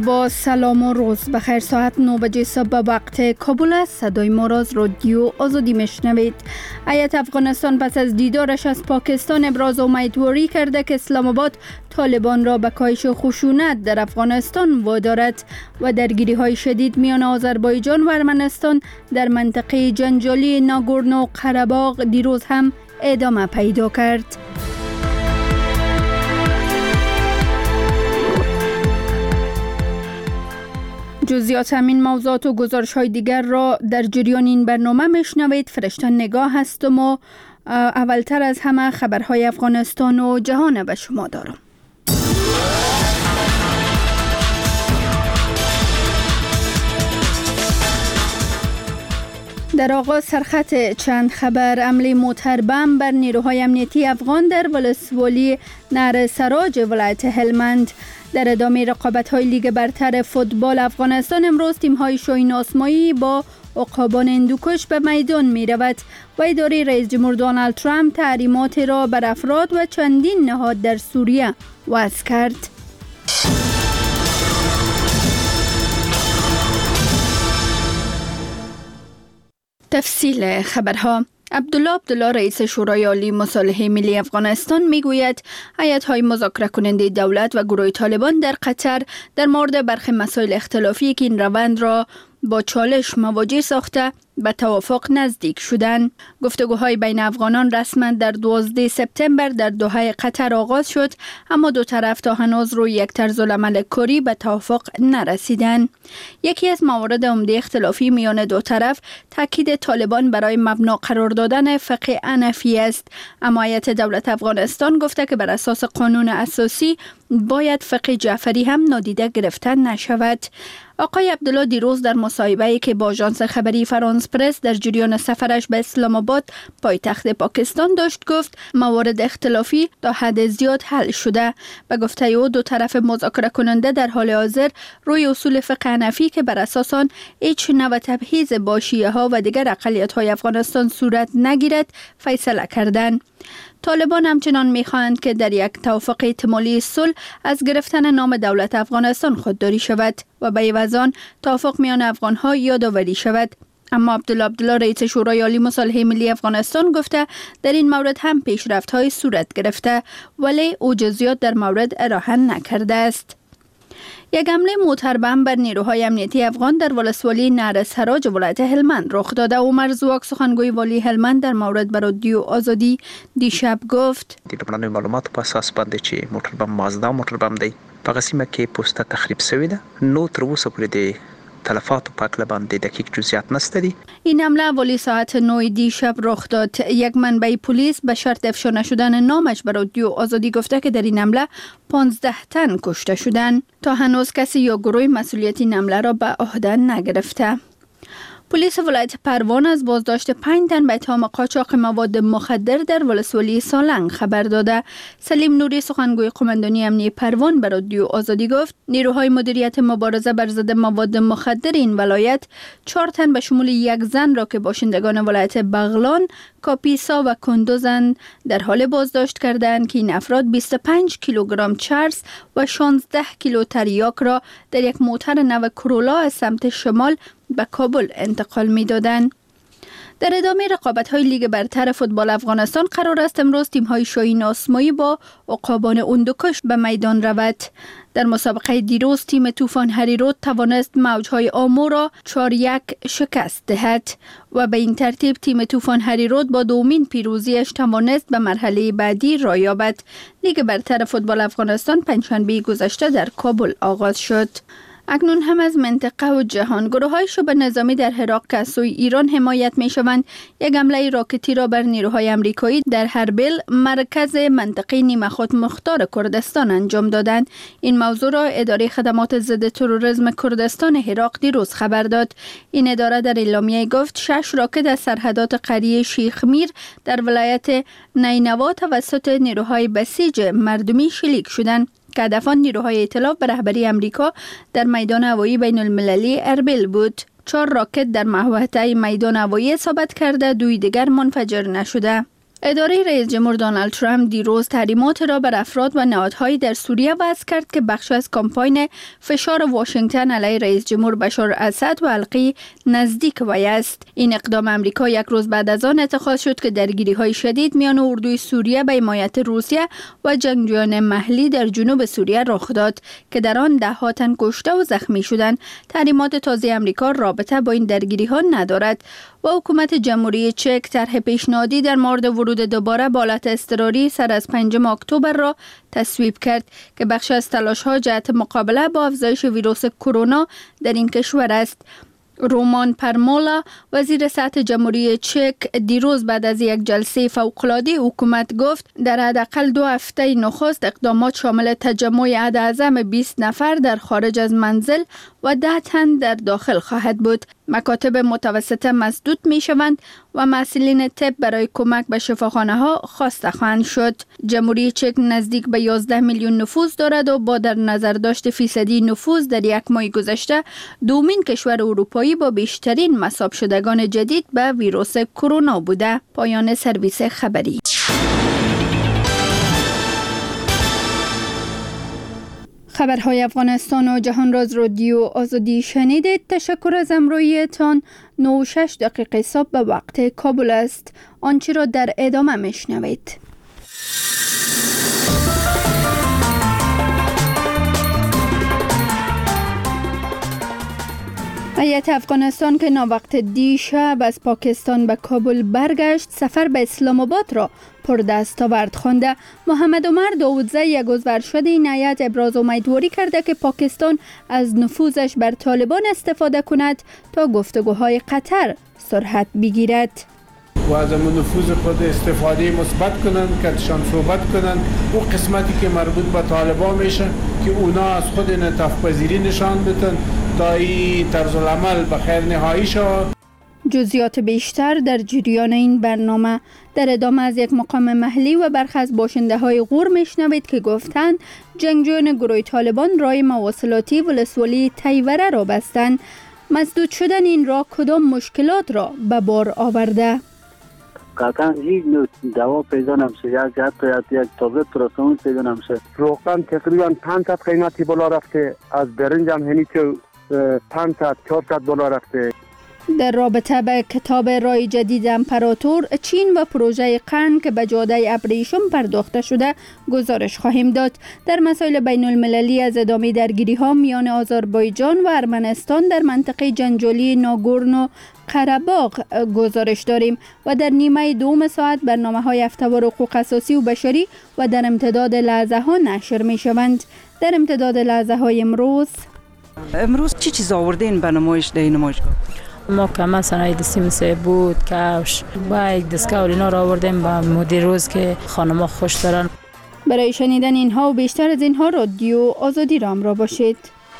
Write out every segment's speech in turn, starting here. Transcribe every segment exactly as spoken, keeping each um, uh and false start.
با سلام و روز بخیر. ساعت نه بجه صبح وقت کابل است. صدای ما را از رادیو آزادی میشنوید. هیئت افغانستان پس از دیدارش از پاکستان ابراز امیدواری کرده که اسلام آباد طالبان را به کاهش خشونت در افغانستان وادارد و درگیری های شدید میان آذربایجان و ارمنستان در منطقه جنجالی ناگورنو قره‌باغ دیروز هم ادامه پیدا کرد. جزئیات همین موضوعات و گزارش های دیگر را در جریان این برنامه میشنوید. فرشته نگاه هستم و اولتر از همه خبرهای افغانستان و جهان به شما دارم. در آغاز سرخط چند خبر. حمله موتر بم بر نیروهای امنیتی افغان در ولسوالی نهر سراج ولایت هلمند. در ادامه رقابت‌های لیگ برتر فوتبال افغانستان امروز تیم‌های شاهین آسمایی با عقابان هندوکش به میدان می‌رود و اداره رئیس جمهور دونالد ترامپ تحریمات را بر افراد و چندین نهاد در سوریه وضع کرد. تفصیل خبرها. عبدالله عبدالله رئیس شورای عالی مصالحه ملی افغانستان میگوید هیئت‌های مذاکره کننده دولت و گروه طالبان در قطر در مورد برخی مسائل اختلافی که این روند را با چالش مواجه ساخته به توافق نزدیک شدند. گفتگوهای بین افغانان رسما در دوازده سپتامبر در دوحه قطر آغاز شد، اما دو طرف تا هنوز روی یک طرز العمل کاری به توافق نرسیدند. یکی از موارد عمده اختلافی میان دو طرف تاکید طالبان برای مبنا قرار دادن فقه حنفی است، اما هیئت دولت افغانستان گفته که بر اساس قانون اساسی باید فقه جعفری هم نادیده گرفته نشود. آقای عبدالله دیروز در مصاحبه‌ای که با آژانس خبری فرانس پرس در جریان سفرش به اسلام آباد پایتخت پاکستان داشت گفت موارد اختلافی تا حد زیاد حل شده. به گفته او دو طرف مذاکره کننده در حال حاضر روی اصول فقه حنفی که بر اساس آن هیچ نوع تبعیض با شیعه ها و دیگر اقلیت‌های افغانستان صورت نگیرد فیصله کردند. طالبان همچنان می‌خواهند که در یک توافق احتمالی صلح از گرفتن نام دولت افغانستان خودداری شود و به عوض آن توافق میان افغان‌ها یادآوری شود. اما عبدالله عبدالله رئیس شورای عالی مصالحه ملی افغانستان گفته در این مورد هم پیشرفت‌های صورت گرفته، ولی او جزئیات در مورد ارائه نکرده است. یک حمله موتر بم بر نیروهای امنیتی افغان در ولسوالی نهر سراج ولایت هلمند رخ داده. عمر زواک سخنگوی والی هلمند در مورد به رادیو آزادی دیشب گفت د معلوماتو په اساس باندې چې موټر بم مازدا موټر بم دی په قسمه کې پوسټه تخریب شوی ده. نو تر اوسه پورې د تلفات په اړه باندې دقیق جزئیات نشته دي. این حمله والی ساعت نه دیشب رخ داد. یک منبع پلیس به شرط افشا نشدن نامش به رادیو آزادی گفته که در این حمله پانزده تن کشته شدند. تا هنوز کسی یا گروه مسئولیت این حمله را به عهده نگرفته. پلیس ولایت پروان از بازداشت پنج تن به اتهام قاچاق مواد مخدر در ولسوالی سالنگ خبر داده. سلیم نوری سخنگوی قماندانی امنیتی پروان به رادیو آزادی گفت نیروهای مدیریت مبارزه بر ضد مواد مخدر این ولایت چهار تن به شمول یک زن را که باشندگان ولایت بغلان، کاپیسا و کندوزند در حال بازداشت کردند که این افراد بیست و پنج کیلوگرم چرس و شانزده کیلو تریاک را در یک موتر نو کرولا از سمت شمال به کابل انتقال می دادند. در ادامه رقابت‌های لیگ برتر فوتبال افغانستان قرار است امروز تیم‌های شاهین آسمایی با عقابان هندوکش به میدان رود. در مسابقه دیروز تیم طوفان هریرود توانست موجهای آمو را چهار یک شکست دهد و به این ترتیب تیم طوفان هریرود با دومین پیروزیش توانست به مرحله بعدی را یابد. لیگ برتر فوتبال افغانستان پنجشنبه گذشته در کابل آغاز شد. اکنون هم از منطقه و جهان. گروه‌های شبه نظامی در عراق که از سوی ایران حمایت می‌شوند یک حمله راکتی را بر نیروهای آمریکایی در هربیل مرکز منطقه نیمه خود مختار کردستان انجام دادند. این موضوع را اداره خدمات ضد تروریسم کردستان عراق دیروز خبر داد. این اداره در اعلامیه گفت شش راکت از سرحدات قریه شیخ میر در ولایت نینوا توسط نیروهای بسیج مردمی شلیک شدند که هدف نیروهای ائتلاف به رهبری امریکا در میدان هوایی بین المللی اربیل بود. چهار راکت در محوطه میدان هوایی اصابت کرده، دوی دیگر منفجر نشده. اداره رئیس جمهور دونالد ترامپ دیروز تحریمات را بر افراد و نهادهای در سوریه وضع کرد که بخش از کمپاین فشار واشنگتن علیه رئیس جمهور بشار اسد و حلقه نزدیک وی است. این اقدام امریکا یک روز بعد از آن اتخاذ شد که درگیری‌های شدید میان اردوی سوریه به حمایت روسیه و جنگجویان محلی در جنوب سوریه رخ داد که در آن ده ها تن کشته و زخمی شدند. تحریمات تازه امریکا رابطه با این درگیری‌ها ندارد و حکومت جمهوری چک طرح پیشنهادی در مورد ورود دوباره به حالت اضطراری سر از پنجم اکتبر را تصویب کرد که بخش از تلاش‌ها جهت مقابله با افزایش ویروس کرونا در این کشور است. رومان پرمولا وزیر صحت جمهوری چک دیروز بعد از یک جلسه فوق‌العاده حکومت گفت در حداقل دو هفته نخست اقدامات شامل تجمع عدد اعظم بیست نفر در خارج از منزل و ده تن در داخل خواهد بود. مکاتب متوسطه مسدود می شوند و مسئولین طب برای کمک به شفاخانه ها خواسته خواهند شد. جمهوری چک نزدیک به یازده میلیون نفوس دارد و با در نظر داشت فیصدی نفوس در یک ماه گذشته دومین کشور اروپایی با بیشترین مصاب شدگان جدید به ویروس کرونا بوده. پایان سرویس خبری. خبرهای افغانستان و جهان راز رادیو آزادی شنیدید. تشکر از همراهیتان. نه و شش دقیقه صبح به وقت کابل است. آنچه را در ادامه میشنوید. هیئت افغانستان که ناوقت دیشب از پاکستان به کابل برگشت سفر به اسلام آباد را پردستاورد خوانده. محمد عمر داودزی یک عضو ارشد این هیئت ابراز امیدواری کرده که پاکستان از نفوذش بر طالبان استفاده کند تا گفتگوهای قطر سرعت بگیرد و از امون نفوذ خود استفاده مثبت کنن که شان صحبت کنن او قسمتی که مربوط به طالبان میشه که اونا از خود انعطاف پذیری نشان بدن تا این طرز العمل به خیر نهایی شود. جزئیات بیشتر در جریان این برنامه. در ادامه از یک مقام محلی و برخی از باشنده های غور میشنوید که گفتند جنگجویان گروه طالبان راه مواصلاتی ولسوالی تیوره را بستند. مسدود شدن این راه کدام مشکلات را به بار آورده؟ قطعا هیچ نوع دوا پیدا نمیشه، یک حتی یک تابلت پراسامول پیدا نمیشه. روغن تقریبا پانصد قیمتی بالا رفته، از برنج هم هنی که پانصد چهارصد بالا رفته. در رابطه به کتاب رای جدید امپراتور چین و پروژه قرن که به جاده ابریشم پرداخته شده گزارش خواهیم داد. در مسائل بین المللی از ادامه درگیری ها میان آذربایجان و ارمنستان در منطقه جنجالی ناگورنو قره‌باغ گزارش داریم و در نیمه دوم ساعت برنامه های هفته‌وار حقوق اساسی و بشری و در امتداد لحظه ها نشر می شوند. در امتداد لحظه های امروز امروز چی چیز آوردین به نمایش در این نمایشگاه؟ ما کما صنایع دستی مثل بود، کفش و یک دستگاه اینا را آوردیم با مدیر روز که خانم‌ها خوش دارن. برای شنیدن اینها و بیشتر از اینها رادیو آزادی را همراه باشید.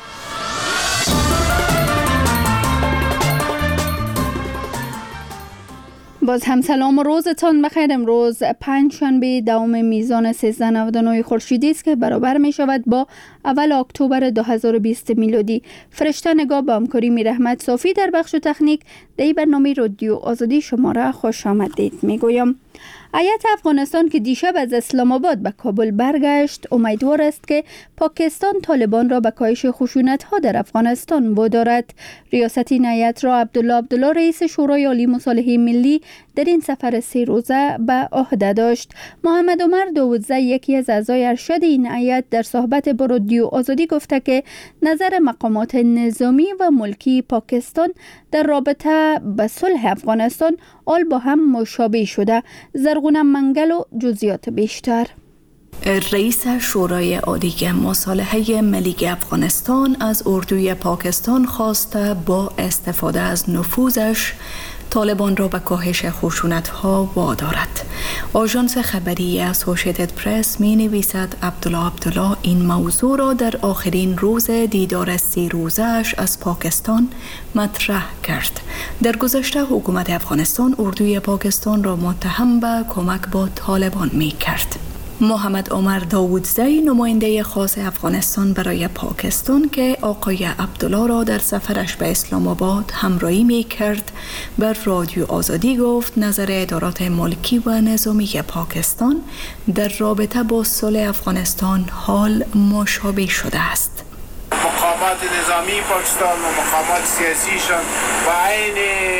باز هم سلام و روزتان بخیر. امروز پنجشنبه دوم میزان سیزده نود و نه خورشیدی است که برابر می شود با اول اکتبر دو هزار و بیست میلادی. فرشته نگاه با همکاری میر احمد صافی در بخش تکنیک در برنامه رادیو آزادی شما را خوش آمدید می گویم. هیئت افغانستان که دیشب از اسلام آباد به کابل برگشت امیدوار است که پاکستان طالبان را به کاهش خشونت‌ها در افغانستان وادارد. ریاست این هیئت را عبدالله عبدالله رئیس شورای عالی مصالحه ملی در این سفر سه روزه به عهده داشت. محمد عمر داودزی یکی از اعضای ارشد این هیئت در صحبت با رادیو آزادی گفته که نظر مقامات نظامی و ملکی پاکستان در رابطه به صلح افغانستان آل با هم مشابه شده. زرغون منگل و جزئیات بیشتر. رئیس شورای عالی مصالحه ملی افغانستان از اردوی پاکستان خواسته با استفاده از نفوذش طالبان را به کاهش خشونت‌ها وادارد. آژانس خبری اسوسییتد پرس می نویسد عبدالله عبدالله این موضوع را در آخرین روز دیدار سه روزه‌اش از پاکستان مطرح کرد. در گذشته حکومت افغانستان اردوی پاکستان را متهم به کمک با طالبان می کرد. محمد عمر داودزی نماینده خاص افغانستان برای پاکستان که آقای عبدالله را در سفرش به اسلام آباد همراهی می کرد بر رادیو آزادی گفت نظر ادارات ملکی و نظامی پاکستان در رابطه با صلح افغانستان حال مشابه شده است. مقامات نظامی پاکستان و مقامات سیاسیشان و عین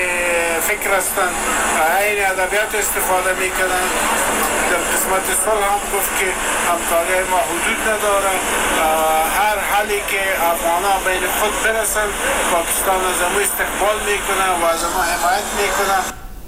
فکر هستند و عین ادبیات استفاده میکنند. در قسمت صلح هم گفت که همکاری ما حدود نداره، هر حالی که افغان‌ها بین خود برسن پاکستان از ما استقبال میکنه و از ما حمایت میکنه.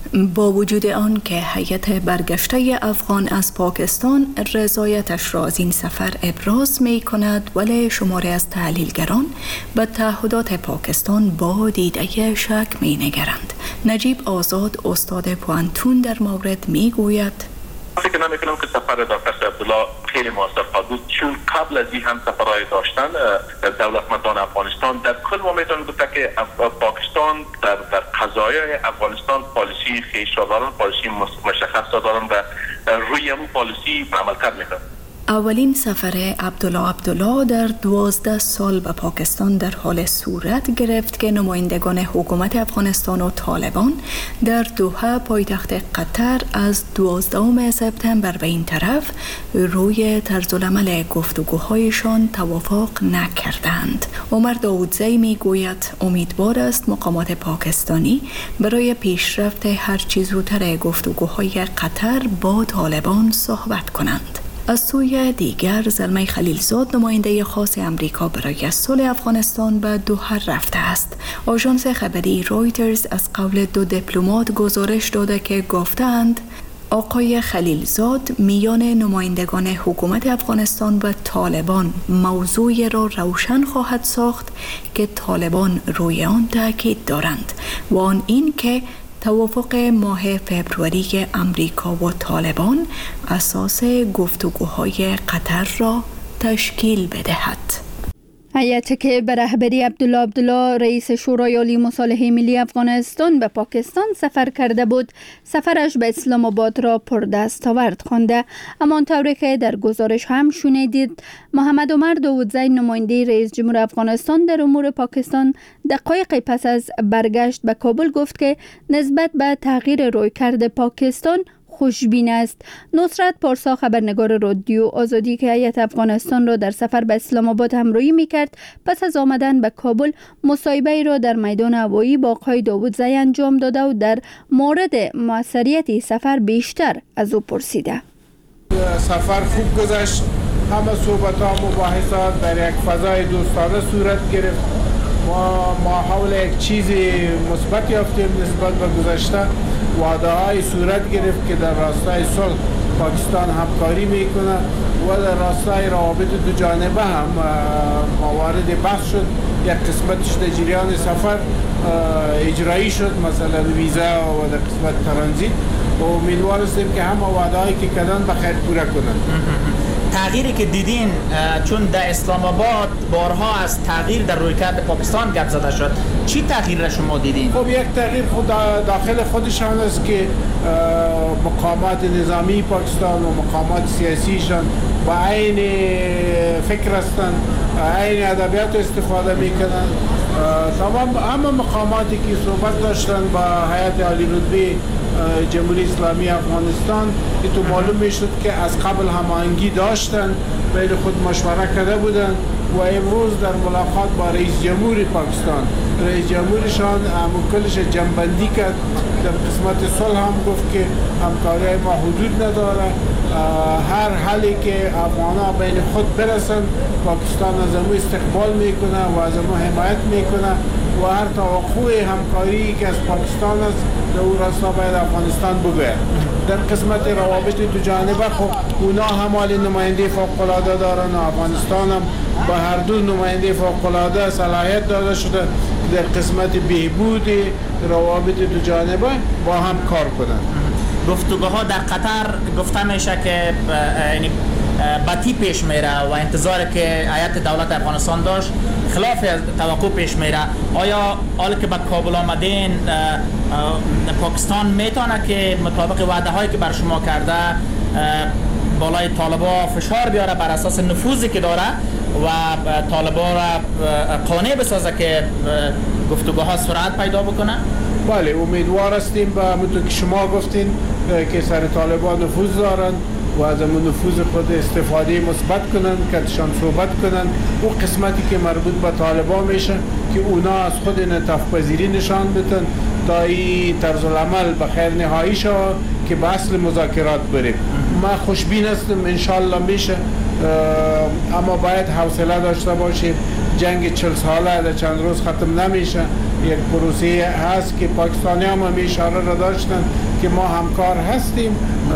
با وجود آن که هیئت برگشته افغان از پاکستان رضایتش را از این سفر ابراز می کند، ولی شماری از تحلیلگران به تعهدات پاکستان با دیده شک می نگرند. نجیب آزاد استاد پوانتون در مورد می گوید فکر نمی کنم که سفر دکتر عبدالله خیلی موثر خواهد بود، چون قبل از این هم سفرهای داشتن دولتمندان افغانستان در کل ما میتونم گفت که پاکستان در در قضایای افغانستان پالیسی خویش را دارن، پالیسی مشخص دارن و روی همون پالیسی عملکرد میکنن. اولین سفر عبدالله عبدالله در دوازده سال به پاکستان در حال صورت گرفت که نمایندگان حکومت افغانستان و طالبان در دوحه پایتخت قطر از دوازدهم سپتامبر به این طرف روی طرزالعمل گفتگوهایشان توافق نکردند. عمر داودزی می گوید امیدوار است مقامات پاکستانی برای پیشرفت هرچه زودتر گفتگوهای قطر با طالبان صحبت کنند. از سوی دیگر زلمه خلیلزاد نماینده خاص امریکا برای صلح افغانستان به دوحه رفته است. آژانس خبری رویترز از قول دو دیپلمات گزارش داده که گفتند آقای خلیلزاد میان نمایندگان حکومت افغانستان و طالبان موضوعی را روشن خواهد ساخت که طالبان روی آن تاکید دارند و آن این که توافق ماه فبروری امریکا و طالبان اساس گفتگوهای قطر را تشکیل بدهد. هیئتی که به رهبری عبدالله عبدالله رئیس شورای عالی مصالحه ملی افغانستان به پاکستان سفر کرده بود، سفرش به اسلام آباد را پردستاورد خوانده. اما طوری که در گزارش هم شنیدید، محمد عمر داودزی نماینده رئیس جمهور افغانستان در امور پاکستان دقایقی پس از برگشت به کابل گفت که نسبت به تغییر رویکرد پاکستان خوشبین است. نصرت پارسا خبرنگار رادیو آزادی که هیئت افغانستان را در سفر به اسلام آباد همراهی می‌کرد، پس از آمدن به کابل مصاحبه‌ای را در میدان هوایی با آقای داودزی انجام داده و در مورد موثریت سفر بیشتر از او پرسیده. سفر خوب گذشت، همه صحبت‌ها و مباحثات در یک فضای دوستانه صورت گرفت. ما ما حول یک چیز مثبت یافتیم نسبت به گذشته. وعده های صورت گرفت که در راستای صلح پاکستان همکاری میکنه و در راستای روابط دو جانبه هم موارد بحث شد. یک قسمتش در جریان سفر اجرایی شد، مثلا ویزا و در قسمت ترانزیت، و امیدوار هستیم که همه وعده هایی که کردن بخیر پوره کنند. تغییری که دیدین، چون در اسلام آباد بارها از تغییر در رویکرد پاکستان گپ زده شد، چی تغییر را شما دیدین؟ خب یک تغییر خود داخل خودشان است که مقامات نظامی پاکستان و مقامات سیاسیشان با عین فکر هستند، عین ادبیات استفاده میکنند. تمام همه مقاماتی که صحبت داشتن با هیئت عالی رتبه جمهوری اسلامی افغانستان که تو معلوم میشد که از قبل هماهنگی داشتن، بین خود مشوره کرده بودن و امروز در ملاقات با رئیس جمهور پاکستان، رئیس جمهورشان کلش جنبندی کرد. در قسمت صلح هم گفت که همکاری ما حدود نداره، هر حالی که افغان‌ها بین خود برسن پاکستان از ما استقبال میکنه و از ما حمایت میکنه و هر توقع همکاری که از پاکستان است در اون راستا باید افغانستان بگوید. در قسمت روابط دو جانبه خب اونا هم حال نماینده فوق‌العاده دارن و افغانستان هم با هر دو نماینده فوق‌العاده صلاحیت داده شده در قسمت بهبود روابط دو جانبه با هم کار کنند. گفتگوها در قطر گفته میشه که یعنی بطی پیش میره و انتظار که هیئت دولت افغانستان داشت خلاف توقع پیش میره. آیا حالا که به کابل آمدین پاکستان میتونه که مطابق وعده هایی که بر شما کرده بالای طالبا فشار بیاره بر اساس نفوذی که داره و طالبا را قانع بسازه که گفتگوها ها سرعت پیدا بکنه؟ بله امیدوار هستیم به همونطور که شما گفتین که سر طالبان نفوذ دارن و از همون نفوذ خود استفاده مثبت کنن که اتشان صحبت کنن او قسمتی که مربوط به طالبان میشه که اونا از خود انعطاف پذیری نشان بدن تا این طرز العمل به خیر نهایی شود که به اصل مذاکرات بریم. من خوشبین هستم انشالله میشه، اما باید حوصله داشته باشیم. جنگ چل ساله در چند روز ختم نمیشه. یک پروسه هست که پاکستانی هم همی اشاره را داشتن که ما همکار هستیم،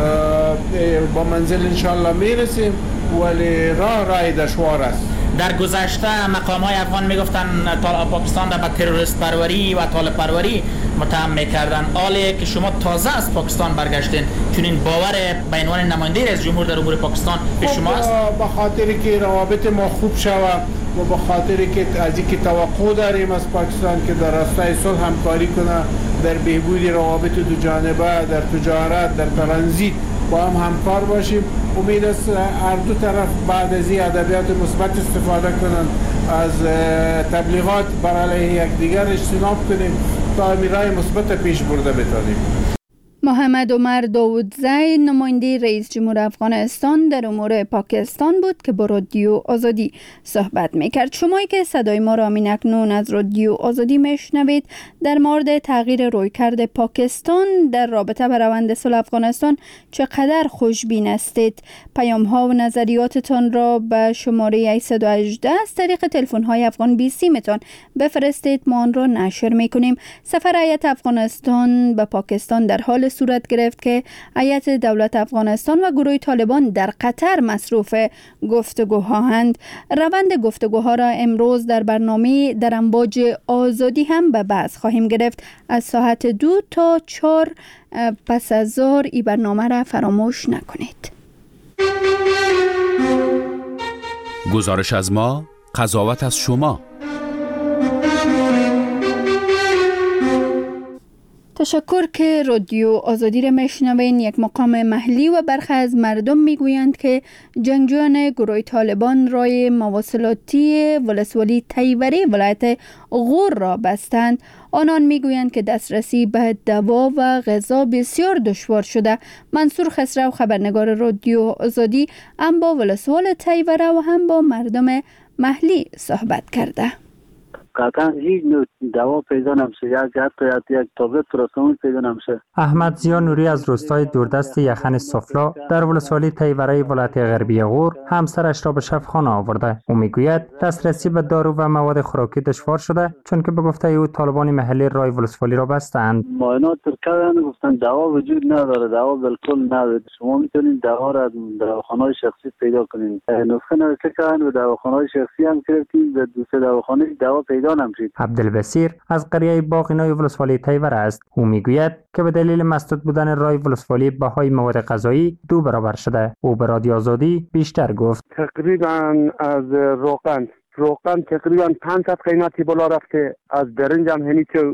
با منزل انشالله میرسیم، ولی راه راه دشوار است. در گذشته مقام های افغان میگفتن پاکستان را به تروریست پروری و طالب پروری متهم میکردن. حالی که شما تازه از پاکستان برگشتین، چون این باور به عنوان نماینده رئیس جمهور در امور پاکستان به شما است؟ به خاطر که روابط ما خوب شود و به خاطر که از اینکه توقع داریم از پاکستان که در راستای صلح همکاری کنه در بهبود روابط دو جانبه، در تجارت، در ترانزیت با هم همکار باشیم. امید است هر دو طرف بعد از این ادبیات مثبت استفاده کنن، از تبلیغات بر علیه یکدیگر اجتناب کنیم تا راه مثبت پیش برده بتانیم. محمد عمر داودزی نماینده رئیس جمهور افغانستان در امور پاکستان بود که با رادیو آزادی صحبت میکرد. شمایی که صدای ما را همین اکنون از رادیو آزادی میشنوید در مورد تغییر رویکرد پاکستان در رابطه با روند صلح افغانستان چقدر خوشبین هستید؟ پیام ها و نظریاتتان را به شماره صد و هجده از طریق تلفن های افغان بیستی متان بفرستید، ما آن را نشر میکنیم. سفر هیئت افغانستان به پاکستان در حال صورت گرفت که هیئت دولت افغانستان و گروه طالبان در قطر مصروف گفتگوهاند. روند گفتگوها را امروز در برنامه در امواج آزادی هم به بحث خواهیم گرفت. از ساعت دو تا چهار پس از ظهر این برنامه را فراموش نکنید. گزارش از ما، قضاوت از شما. تشکر که رادیو آزادی را میشنوین. یک مقام محلی و برخی از مردم میگویند که جنگجویان گروه طالبان راه مواصلاتی ولسوالی تیوری ولایت غور را بستند. آنان میگویند که دسترسی به دوا و غذا بسیار دشوار شده. منصور خسرو خبرنگار رادیو آزادی هم با ولسوال تیوره و هم با مردم محلی صحبت کرده. قطعا هیچ نوع دوا پیدا نمیشه، یک حتی یک تابلت پاراسیتامول پیدا نمیشه. احمد زیا نوری از روستای دوردست یخن سفلا در ولسوالی تیوره ولایت غربی غور همسرش را به شفاخانه آورده. او میگوید دسترسی به دارو و مواد خوراکی دشوار شده چون که به گفته او طالبان محلی راه ولسوالی را بستند. معاینات کردن گفتن دوا وجود نداره، دوا بالکل نداره. شما میتونید دوا را در دواخانه‌های شخصی پیدا کنید. نسخه نوشته کردن و دواخانه‌های شخصی هم گرفتیم و دو سه دواخانه دوا پیدا نمیشه. عبدالبصیر از قریه باغینای ولسوالی تیوره است. او میگوید که به دلیل مسدود بودن راه ولسوالی بهای مواد غذایی دو برابر شده. او به رادیو آزادی بیشتر گفت. تقریبا از روغن روغن تقریبا پانصد قیمتی بالا رفته، از برنج هم همین که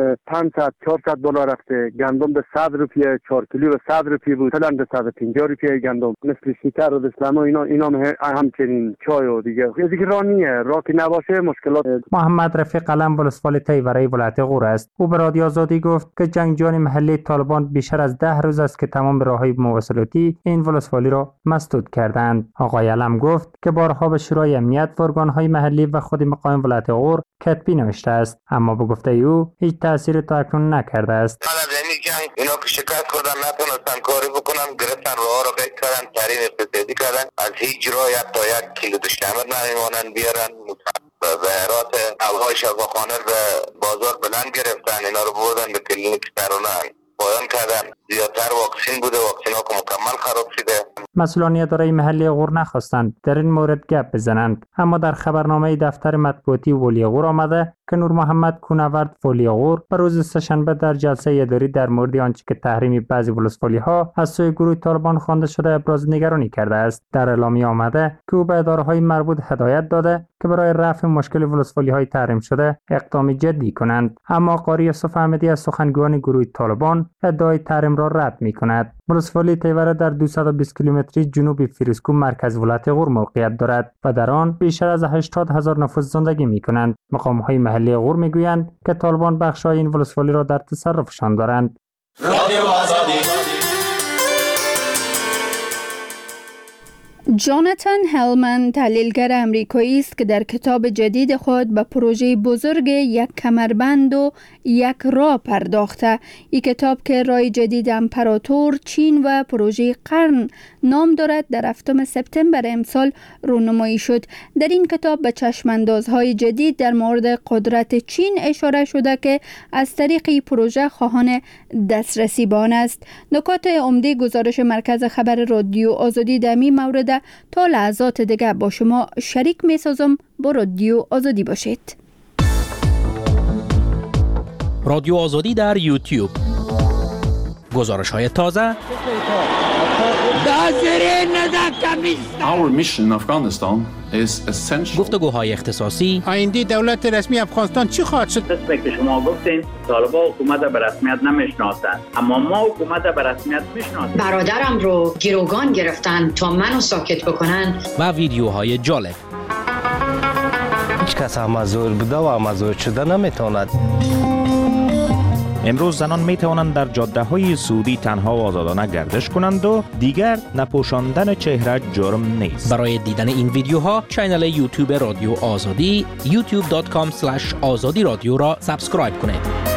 پانصد چهارصد بالا رفته، گندم به صد روپیه، چهار کیلو به صد روپیه بود، الان به صد و پنجاه روپیه گندم. مثل شکر و بسلام اینا اینا همچنین چای و دیگه دیگه راه نیه، راه که نباشه مشکلات. محمد رفیق علم ولسوالی تیوره ولایت غور است. او به رادیو آزادی گفت که جنگجویان محلی طالبان بیشتر از ده روز است که تمام راههای مواصلاتی این ولسوالی را مسدود کردند. آقای علم گفت که بارها به شورای امنیت و ارگان‌های محلی و خود مقام ولایت غور کتبی نوشته است، اما به گفته او هیچ تأثیری تا اکنون نکرده است. جنگ اینا که شکست خوردن نتونستن کاری بکنن، گرفتن راه رو قید کردن، تحریم اقتصادی کردن، از هیچ راه تا یک کیلو دشمن نمیمونن بیارن. ظاهرات هوای شفاخانه به بازار بلند گرفتن، اینا رو بردن به کلینیک سرونن پایان کردن. زیادتر واکسین بوده، واکسین ها که مکمل خراب شده. مسئولان اداره محلی غور نخواستند در این مورد گپ بزنند، اما در خبرنامه دفتر مطبوعاتی ولی غور آمده که نور محمد کونورد فولیغور به روز سه‌شنبه در جلسه اداری در مورد آنچه که تحریم بعضی ولسوالی‌ها از سوی گروه طالبان خوانده شده ابراز نگرانی کرده است. در اعلامیه آمده که او به اداره‌های مربوط هدایت داده که برای رفع مشکل ولسوالی‌های تحریم شده اقدام جدی کنند. اما قاری یوسف احمدی از سخنگوان گروه طالبان ادعای تحریم را رد می‌کند. ولسوالی تیوره در دویست و بیست کیلومتری جنوب فیروزکوه مرکز ولایت غور موقعیت دارد و در آن بیشتر از هشتاد هزار نفر زندگی می‌کنند. مقام‌های محلی غور می‌گویند که طالبان بخش‌های این ولسوالی را در تصرفشان دارند. جاناتان هلمن تحلیلگر امریکایی است که در کتاب جدید خود به پروژه بزرگ یک کمربند و یک راه پرداخته. این کتاب که راه جدید امپراتور چین و پروژه قرن نام دارد در هفتم سپتامبر امسال رونمایی شد. در این کتاب به چشماندازهای جدید در مورد قدرت چین اشاره شده که از طریق این پروژه خواهان دسترسی به آن است. نکات عمده گزارش مرکز خبر رادیو آزادی در این مورد تا لحظات دیگه با شما شریک می سازم. با رادیو آزادی باشید. رادیو آزادی در یوتیوب، گزارش های تازه، Our mission in Afghanistan is essential. گفتگوهای اختصاصی. آینده دولت رسمی افغانستان چی خواهد شد؟ قسمی که شما گفتین طالبان حکومت به رسمیت نمیشناسند، اما ما حکومت به رسمیت میشناسیم. برادرم رو گروگان گرفتن تا منو ساکت بکنن. و ویدیوهای جالب. هیچ کس امازور بوده و امازور شده نمیتواند. امروز زنان می توانند در جاده های سعودی تنها و آزادانه گردش کنند و دیگر نپوشاندن چهره جرم نیست. برای دیدن این ویدیوها کانال یوتیوب رادیو آزادی یوتیوب دات کام اسلش آزادی رادیو را سابسکرایب کنید.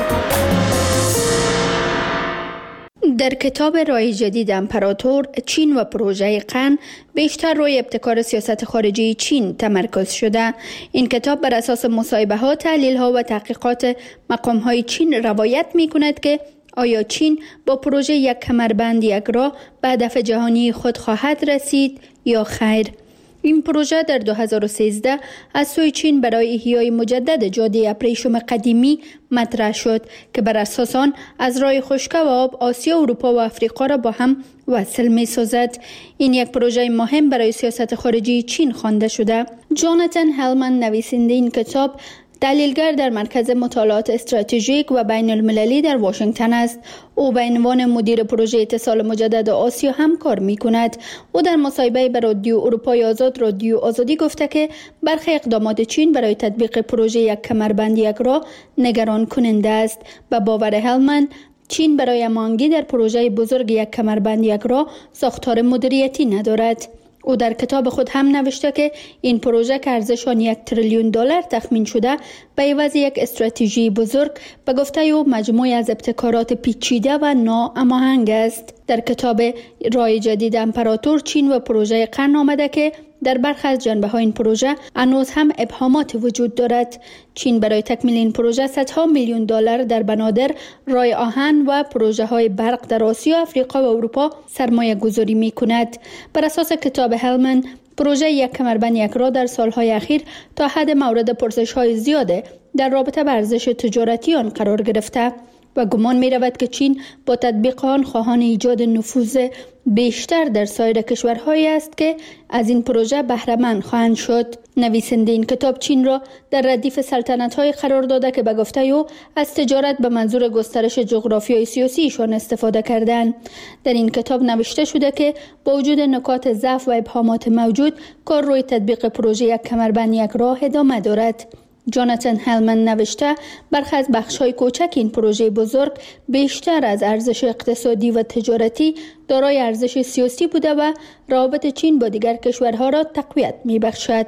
در کتاب راه جدید امپراتور چین و پروژه قرن بیشتر روی ابتکار سیاست خارجی چین تمرکز شده. این کتاب بر اساس مصاحبه ها، تحلیل ها و تحقیقات مقام های چین روایت می کند که آیا چین با پروژه یک کمربند یک راه به هدف جهانی خود خواهد رسید یا خیر. این پروژه در دو هزار و سیزده از سوی چین برای احیای مجدد جاده ابریشم قدیمی مطرح شد که بر اساس آن از راه خشک و آب آسیا، اروپا و افریقا را با هم وصل می سازد. این یک پروژه مهم برای سیاست خارجی چین خوانده شده. جاناتان هلمن نویسنده این کتاب دلیلگر در مرکز مطالعات استراتژیک و بین المللی در واشنگتن است. او به عنوان مدیر پروژه اتصال مجدد آسیا هم کار می کند. او در مصاحبه به رادیو اروپای آزاد رادیو آزادی گفته که برخی اقدامات چین برای تطبیق پروژه یک کمربند یک راه نگران کننده است. به باور هلمن چین برای هماهنگی در پروژه بزرگ یک کمربند یک راه ساختار مدیریتی ندارد. او در کتاب خود هم نوشته که این پروژه که ارزش آن یک تریلیون دلار تخمین شده به عوض یک استراتژی بزرگ به گفته او مجموعی از ابتکارات پیچیده و ناهماهنگ است. در کتاب راه جدید امپراتور چین و پروژه قرن آمده که در برخی از جنبه‌های این پروژه هنوز هم ابهامات وجود دارد. چین برای تکمیل این پروژه صدها میلیون دلار در بنادر، راه آهن و پروژه‌های برق در آسیا، افریقا و اروپا سرمایه گذاری می کند. بر اساس کتاب هلمن، پروژه یک کمربند یک راه در سالهای اخیر تا حد مورد پرسش‌های زیاده در رابطه با ارزش تجارتی آن قرار گرفته و گمان می رود که چین با تطبیق آن خواهان ایجاد نفوذ بیشتر در سایر کشورهایی است که از این پروژه بهره مند خواهند شد. نویسنده این کتاب چین را در ردیف سلطنت‌های قرار داده که به گفته او از تجارت به منظور گسترش جغرافیای سیاسیشان استفاده کردند. در این کتاب نوشته شده که با وجود نکات ضعف و ابهامات موجود، کار روی تطبیق پروژه یک کمربند یک راه ادامه دارد. جاناتان هلمن نوشته برخی از بخش‌های کوچک این پروژه بزرگ بیشتر از ارزش اقتصادی و تجارتی دارای ارزش سیاسی بوده و روابط چین با دیگر کشورها را تقویت می‌بخشد.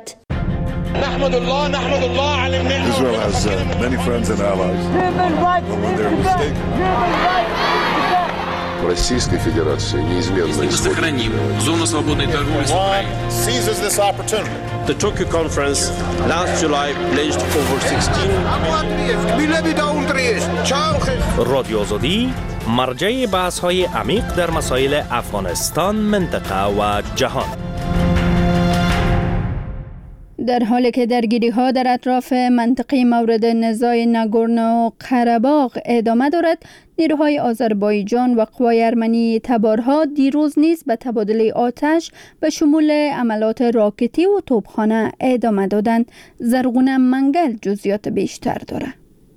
نحمد الله نحمد الله على النعمة. Israel has uh, many friends and allies. But when they're mistaken. Российской Федерации неизменно сохраним зону свободной торговли с Украиной. Seizes this opportunity. The Tokyo conference last July pledged over sixteen. رادیو آزادی مرجع بحث‌های عمیق در مسائل افغانستان، منطقه و جهان. در حالی که درگیری ها در اطراف منطقه مورد نزاع ناگورنو قره‌باغ ادامه دارد، نیروهای آذربایجان و قوای ارمنی تبارها دیروز نیز به تبادل آتش به شمول عملات راکتی و توپخانه ادامه دادند. زرغونه منگل جزئیات بیشتر دارد.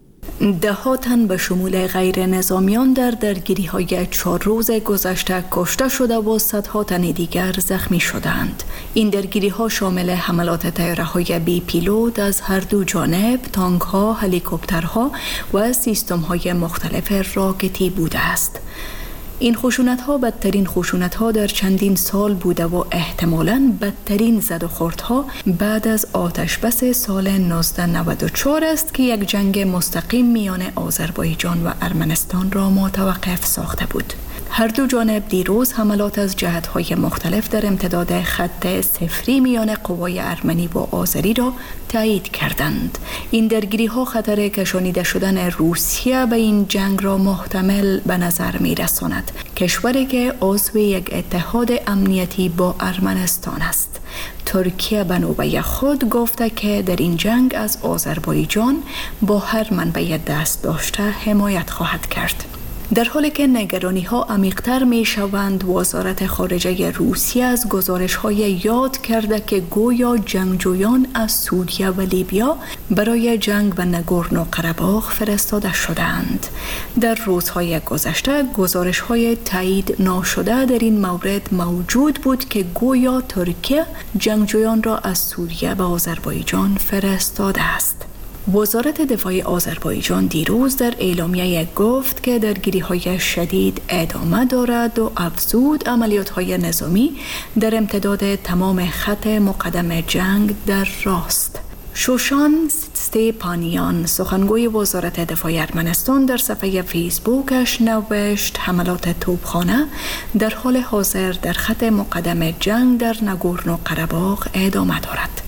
ده ها تن به شمول غیر نظامیان در درگیری های چهار روز گذشته کشته شده و صدها تن دیگر زخمی شدند. این درگیری ها شامل حملات طیاره های بی پیلوت از هر دو جانب، تانک ها، هلیکوپترها و سیستم های مختلف راکتی بوده است. این خشونت ها بدترین خشونت ها در چندین سال بوده و احتمالاً بدترین زد و خورد ها بعد از آتش بس سال نوزده نود و چهار است که یک جنگ مستقیم میان آذربایجان و ارمنستان را متوقف ساخته بود. هر دو جانب دیروز حملات از جهت‌های مختلف در امتداد خط صفری میان قوای ارمنی و آذری را تایید کردند. این درگیری‌ها خطر کشانیده شدن روسیه به این جنگ را محتمل به نظر می‌رساند. کشوری که عضو یک اتحاد امنیتی با ارمنستان است. ترکیه به نوبه خود گفته که در این جنگ از آذربایجان با هر منبع دست داشته حمایت خواهد کرد. در حالی که نگرانی ها عمیق‌تر می شوند، وزارت خارجه روسیه از گزارش های یاد کرده که گویا جنگجویان از سوریه و لیبیا برای جنگ به ناگورنو قره‌باغ فرستاده شدند. در روزهای گذشته گزارش های تایید ناشده در این مورد موجود بود که گویا ترکیه جنگجویان را از سوریه به آذربایجان فرستاده است. وزارت دفاع آذربایجان دیروز در اعلامیه گفت که درگیری‌های شدید ادامه دارد و افزود عملیات‌های نظامی در امتداد تمام خط مقدم جنگ در راست. شوشان ستیپانیان، سخنگوی وزارت دفاع ارمنستان، در صفحه فیسبوکش نوشت حملات توپخانه در حال حاضر در خط مقدم جنگ در ناگورنو قره‌باغ ادامه دارد.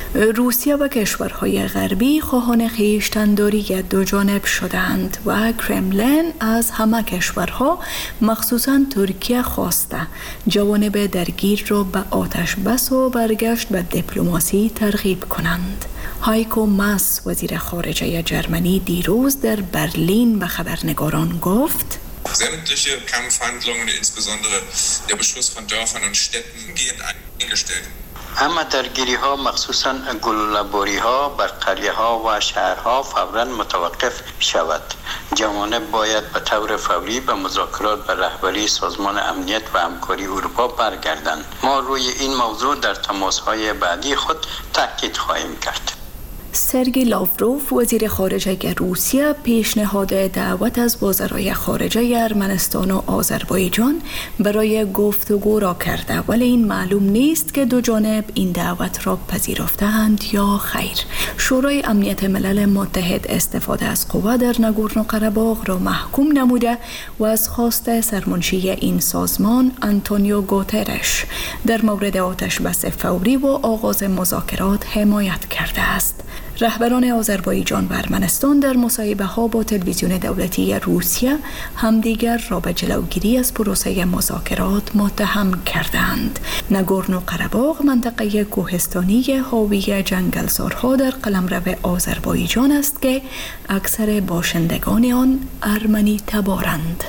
روسیه و کشورهای غربی خواهان خویشتن‌داری دو جانب شدند و کرملین از همه کشورها مخصوصاً ترکیه خواسته جوانب درگیر را به آتش بس و برگشت به دیپلماسی ترغیب کنند. هایکو ماس، وزیر خارجه جرمنی، دیروز در برلین به خبرنگاران گفت: Sämtliche Kampfhandlungen, insbesondere der Beschuss von Dörfern und Städten, gehen eingestellt. اما درگیری ها مخصوصا گلوله‌باری ها بر قریه ها و شهرها فوراً متوقف شود. جوانب باید به طور فوری به مذاکرات به رهبری سازمان امنیت و همکاری اروپا برگردند. ما روی این موضوع در تماس‌های بعدی خود تاکید خواهیم کرد. سرگئی لاوروف، وزیر خارجه روسیه، پیشنهاد دعوت از وزرای خارجه ارمنستان و آذربایجان برای گفتگو را کرده، ولی این معلوم نیست که دو جانب این دعوت را پذیرفتند یا خیر. شورای امنیت ملل متحد استفاده از قوا در ناگورنو قره‌باغ را محکوم نموده و از خواست سرمنشی این سازمان آنتونیو گوترش در مورد آتش بس فوری و آغاز مذاکرات حمایت کرده است. رهبران آذربایجان و ارمنستان در مصاحبه ها با تلویزیون دولتی روسیه همدیگر را به جلوگیری از پروسه مذاکرات متهم کردند. ناگورنو قره‌باغ منطقه کوهستانی حاوی جنگلزارها در قلمرو آذربایجان است که اکثر باشندگان آن ارمنی تبارند.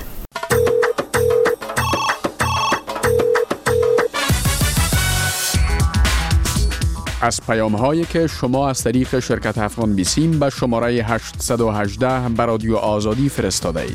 از پیام هایی که شما از طریق شرکت افغان بیسیم به شماره هشت یک هشت به رادیو آزادی فرستاده اید.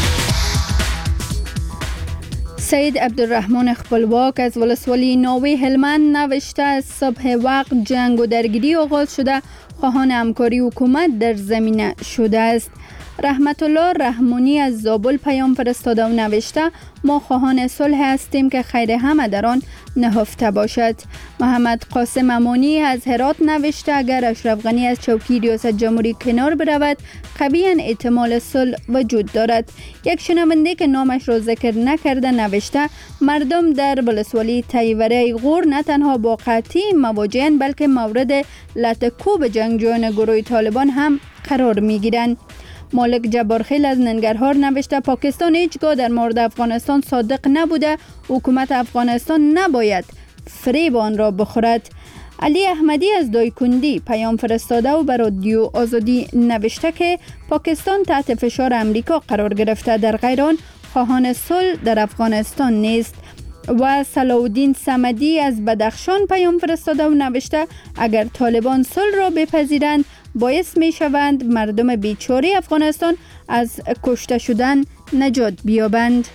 سید عبدالرحمن خپلواک از ولسوالی ناوی هلمند نوشته: از صبح وقت جنگ و درگیری آغاز شده، خواهان همکاری حکومت در زمینه شده است. رحمت الله رحمانی از زابل پیام فرستاده و نوشته: ما خواهان صلح هستیم که خیر همه در آن نهفته باشد. محمد قاسم امانی از هرات نوشته: اگر اشرف غنی از چوکی ریاست جمهوری کنار برود، قویاً احتمال صلح وجود دارد. یک شنونده که نامش را ذکر نکرده نوشته: مردم در ولسوالی تیوره غور نه تنها با قحطی مواجهند، بلکه مورد لطکوب جنگجویان گروه طالبان هم قرار می گیرند. مالک جبارخیل از ننگرهار نوشته: پاکستان هیچگاه در مورد افغانستان صادق نبوده، حکومت افغانستان نباید فریب آن را بخورد. علی احمدی از دایکندی پیام فرستاده و به رادیو آزادی نوشته که پاکستان تحت فشار امریکا قرار گرفته، در غیر آن خواهان صلح در افغانستان نیست. و صلاح‌الدین صمدی از بدخشان پیام فرستاده و نوشته اگر طالبان صلح را بپذیرند باعث می شوند مردم بیچاره افغانستان از کشته شدن نجات بیابند.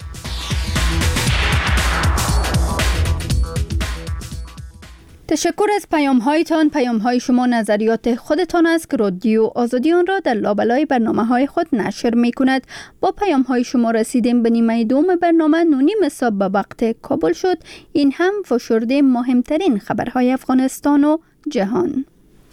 تشکر از پیام هایتان. پیام های شما نظریات خودتان است که رادیو آزادی آن را در لابلای برنامه های خود نشر می کند. با پیام های شما رسیدیم به نیمه دوم برنامه. نونیم صبح به وقت کابل شد. این هم فشرده مهمترین خبرهای افغانستان و جهان.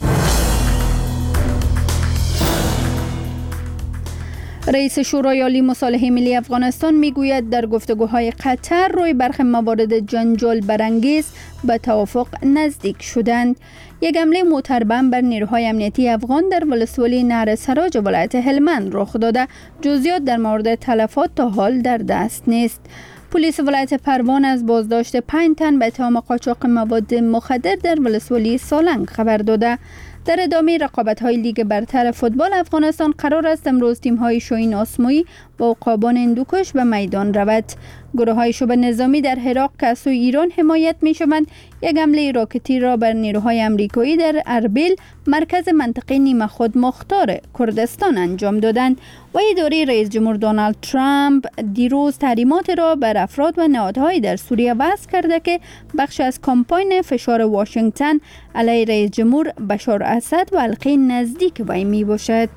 رئیس شورای عالی مصالحه ملی افغانستان میگوید در گفتگوهای قطر روی برخی موارد جنجال برانگیز به توافق نزدیک شدند. یک حمله موتربم بر نیروهای امنیتی افغان در ولسوالی نهر سراج ولایت هلمند رخ داده. جزئیات در مورد تلفات تا حال در دست نیست. پلیس ولایت پروان از بازداشت پنج تن به اتهام قاچاق مواد مخدر در ولسوالی سالنگ خبر داده. در ادامه رقابت‌های لیگ برتر فوتبال افغانستان قرار است امروز تیم‌های شاهین آسمایی با عقابان هندوکش به میدان رود. گروه‌های شبه نظامی در عراق که از سوی ایران حمایت می‌شوند یک حمله راکتی را بر نیروهای آمریکایی در اربیل مرکز منطقه نیمه خود مختار کردستان انجام دادند. و اداره رئیس جمهور دونالد ترامپ دیروز تحریمات را بر افراد و نهادهای در سوریه وضع کرده که بخش از کمپاین فشار واشنگتن علیه رئیس جمهور بشار اسد و حلقه نزدیک وی می باشد.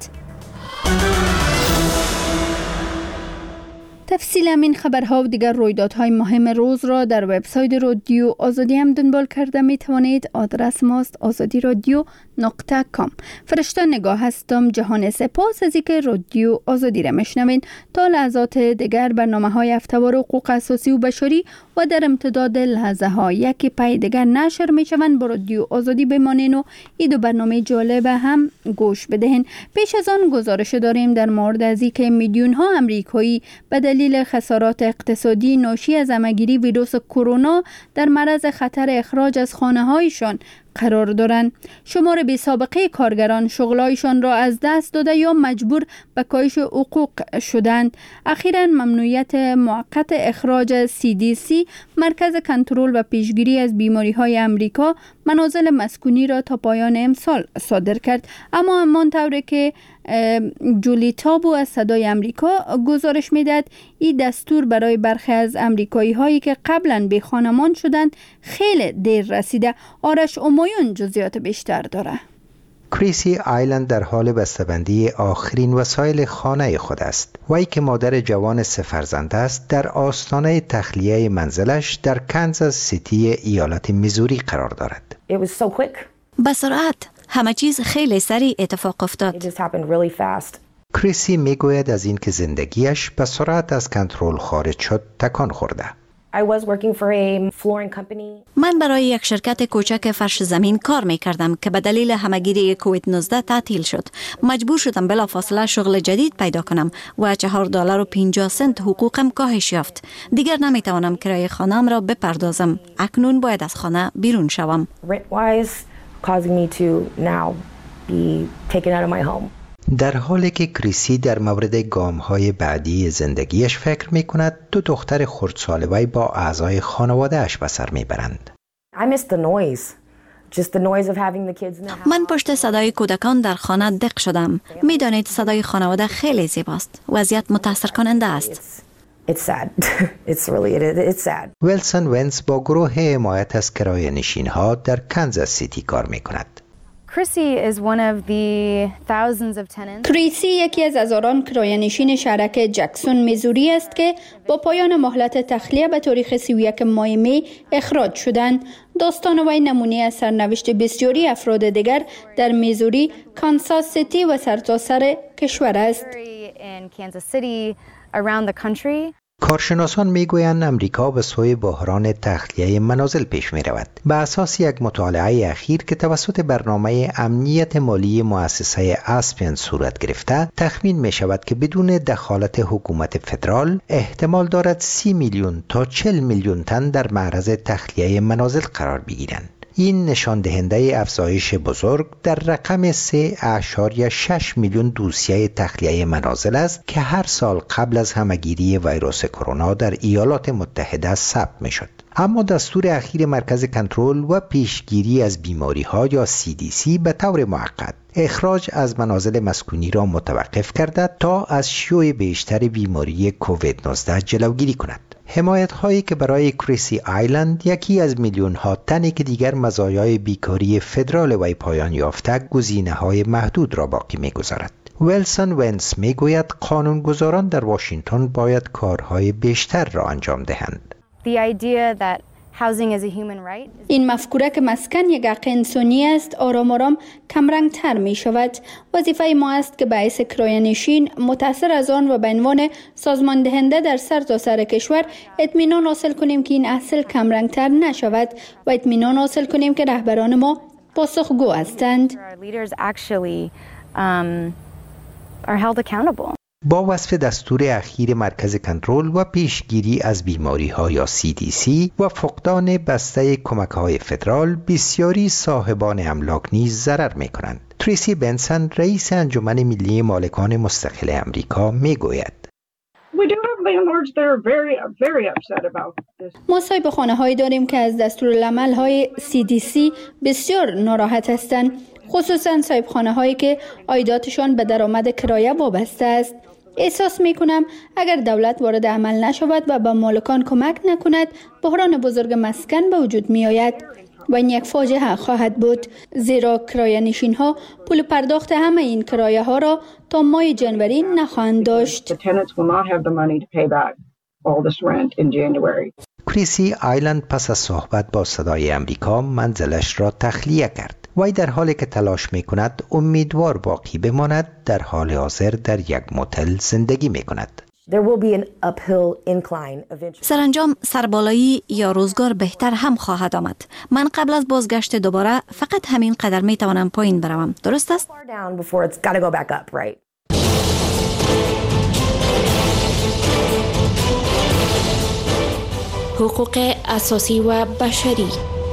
تفصیل همین خبرها و دیگر رویدادهای مهم روز را در وبسایت رادیو آزادی هم دنبال کرده می توانید. آدرس ماست آزادی رادیو نقطه کام. فرشته نگاه هستم. جهان سپاس از اینکه رادیو آزادی را میشنوین. تا لحظات دیگر برنامه های هفته‌وار حقوق اساسی و بشری و در امتداد لحظه ها یکی پای دیگر نشر می شوند. با رادیو آزادی بمانین و این دو برنامه جالب هم گوش بدهین. پیش از آن گزارش داریم در مورد از اینکه میلیون ها امریکایی به دلیل خسارات اقتصادی ناشی از همه‌گیری ویروس کرونا در معرض خطر اخراج از خانه‌هایشان قرار دارند. شمار بی سابقه کارگران شغلایشان را از دست داده یا مجبور به کاهش حقوق شدند. اخیراً ممنوعیت موقت اخراج سی دی سی مرکز کنترل و پیشگیری از بیماری‌های امریکا منازل مسکونی را تا پایان امسال صادر کرد. اما همانطوری که جولی تابو از صدای امریکا گزارش میداد این دستور برای برخی از امریکایی هایی که قبلا بی خانمان شدند خیلی دیر رسیده. آرش امایون جزئیات بیشتر داره. کریسی آیلند در حال بسته‌بندی آخرین وسایل خانه خود است. وی که مادر جوان سه فرزند است در آستانه تخلیه منزلش در کانزاس سیتی ایالت میزوری قرار دارد. به سرعت همه چیز خیلی سریع اتفاق افتاد. کریسی میگوید از اینکه زندگیش به سرعت از کنترل خارج شد تکان خورده. من برای یک شرکت کوچک فرش زمین کار می کردم که به دلیل همه‌گیری کووید نوزده تعطیل شد. مجبور شدم بلافاصله شغل جدید پیدا کنم و چهار دلار و پنجاه سنت حقوقم کاهش یافت. دیگر نمی توانم کرایه خانه‌ام را بپردازم. اکنون باید از خانه بیرون شوم. در حالی که کریسی در مورد گام‌های بعدی زندگیش فکر می‌کند، دو دختر خردسال وی با اعضای خانواده‌اش به سر می‌برند. من پشت صدای کودکان در خانه دق شدم. می‌دانید صدای خانواده خیلی زیباست. وضعیت متأثر کننده است. ویلسون ونز با گروه حمایت از کرایه نشین‌ها در کانزاس سیتی کار می‌کند. کریسی یکی از هزاران کرایه‌نشین شهرک جکسون میزوری است که با پایان مهلت تخلیه به تاریخ سی و یک ماه می اخراج شدند. داستان وی نمونه از سرنوشت بسیاری افراد دیگر در میزوری، کانزاس سیتی و سرتاسر کشور است. کارشناسان میگویند امریکا به سوی بحران تخلیه منازل پیش می رود. به اساس یک مطالعه اخیر که توسط برنامه امنیت مالی مؤسسه اسپین صورت گرفته، تخمین می شود که بدون دخالت حکومت فدرال احتمال دارد سی میلیون تا چهل میلیون تن در معرض تخلیه منازل قرار بگیرند. این نشان دهنده افزایش بزرگ در رقم سه اعشاریه شش میلیون دوسیه تخلیه منازل است که هر سال قبل از همهگیری ویروس کرونا در ایالات متحده ثبت میشد. اما دستور اخیر مرکز کنترل و پیشگیری از بیماری ها یا سی دی سی به طور موقت اخراج از منازل مسکونی را متوقف کرده تا از شیوع بیشتر بیماری کووید نوزده جلوگیری کند. حمایت هایی که برای کریسی آیلند، یکی از میلیون ها تنی که دیگر مزایای بیکاری فدرال وی پایان یافته، گزینه های محدود را باقی میگذارد. ویلسون ونس میگوید قانونگذاران در واشنگتن باید کارهای بیشتر را انجام دهند. این مفکوره که مسکن یک حق انسانی است آرام آرام کمرنگ تر می شود. وظیفه ما است که باعث کرایه‌نشین متأثر از آن و به عنوان سازمان دهنده در سر تا سر کشور اطمینان حاصل کنیم که این اصل کمرنگ تر نشود و اطمینان حاصل کنیم که رهبران ما پاسخگو هستند. با وصف دستور اخیر مرکز کنترل و پیشگیری از بیماری ها یا سی دی سی و فقدان بسته کمک های فدرال، بسیاری صاحبان املاک نیز ضرر می کنند. تریسی بنسن، رئیس انجمن ملی مالکان مستقل امریکا، می گوید ما صاحب خانه هایی داریم که از دستورالعمل های سی دی سی بسیار ناراحت هستند، خصوصا صاحب خانه هایی که عایداتشان به درآمد کرایه وابسته است. احساس می کنم اگر دولت وارد عمل نشود و به مالکان کمک نکند، بحران بزرگ مسکن به وجود می آید و این یک فاجعه خواهد بود، زیرا کرایه نشین ها پول پرداخت همه این کرایه ها را تا ماه جنوری نخواهند داشت. کریسی آیلند پس از صحبت با صدای امریکا منزلش را تخلیه کرد. وی در حالی که تلاش می کند امیدوار باقی بماند، در حال حاضر در یک موتل زندگی می کند. سرانجام سربالایی یا روزگار بهتر هم خواهد آمد. من قبل از بازگشت دوباره فقط همین قدر می توانم پایین بروم. درست است؟ حقوق اساسی و بشری.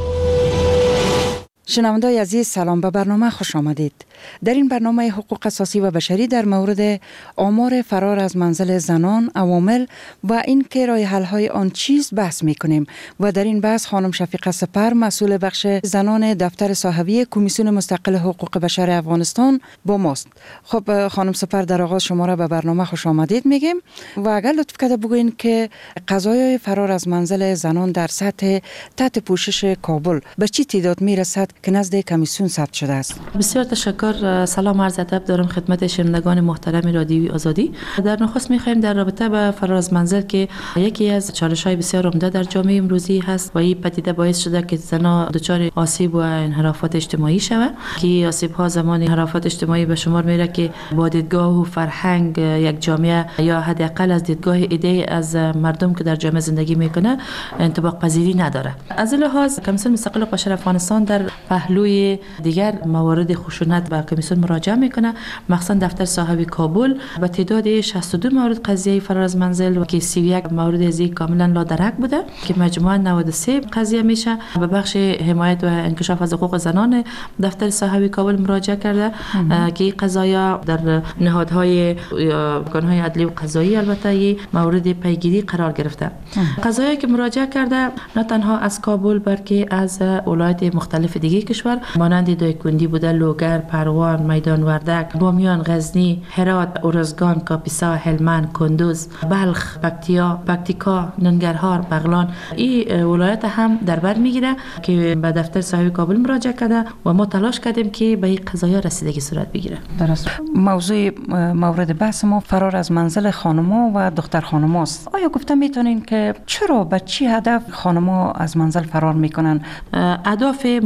شنونده‌های عزیز، سلام، به برنامه خوش آمدید. در این برنامه حقوق اساسی و بشری در مورد آمار فرار از منزل زنان، عوامل و این که راه حل های آن چیز بحث می‌کنیم و در این بحث خانم شفیقه سپر، مسئول بخش زنان دفتر صاحبی کمیسیون مستقل حقوق بشر افغانستان با ماست. خب خانم سپر، در آغاز شما را به برنامه خوش آمدید میگیم و اگر لطف کرده بگوین که قضایای فرار از منزل زنان در سطح تحت پوشش کابل به چه تعداد میرسد که نزد کمیسیون ثبت شده است؟ بسیار تشکر. سلام عرض ادب دارم خدمت شنوندگان محترم رادیوی آزادی. در نخست می‌خوایم در رابطه با فرار از منزل که یکی از چالش‌های بسیار عمده در جامعه امروزی هست و این پدیده باعث شده که زنان دچار آسیب و انحرافات اجتماعی شوند که آسیب‌ها زمان انحرافات اجتماعی به شمار میره که با دیدگاه و فرهنگ یک جامعه یا حداقل از دیدگاه ایده از مردم که در جامعه زندگی میکنه انطباق پذیری نداره. از این لحاظ کمیسیون مستقل حقوق بشر افغانستان در پهلوی دیگر موارد خشونت به کمیسیون مراجعه میکنه، مخصوصا دفتر صاحبی کابل به تعداد شصت و دو مورد قضیه فرار از منزل و که سی و یک مورد از این کاملا لادرک بوده که مجموعاً نود و سه قضیه میشه. به بخش حمایت و انکشاف از حقوق زنان دفتر صاحبی کابل مراجعه کرده که این قضایا در نهادهای یا ارگان‌های عدلی و قضایی البته این مورد پیگیری قرار گرفته. قضایایی که مراجعه کرده نه تنها از کابل بلکه از ولایت مختلف دیگه کشور مانند دایکندی بوده، لوگر، پروان، میدان وردک، بامیان، غزنی، هرات، ارزگان، کاپیسا، هلمند، کندوز، بلخ، پکتیا، پکتیکا، ننگرهار، بغلان. این ولایت هم در بر میگیره که به دفتر صاحب کابل مراجعه کرده و ما تلاش کردیم که به این قضایا رسیدگی صورت بگیره. درست. موضوع مورد بحث ما فرار از منزل خانم‌ها و دختر خانم‌ها است. آیا گفته میتونین که چرا به چی هدف خانم‌ها از منزل فرار میکنن؟ اهداف مختلف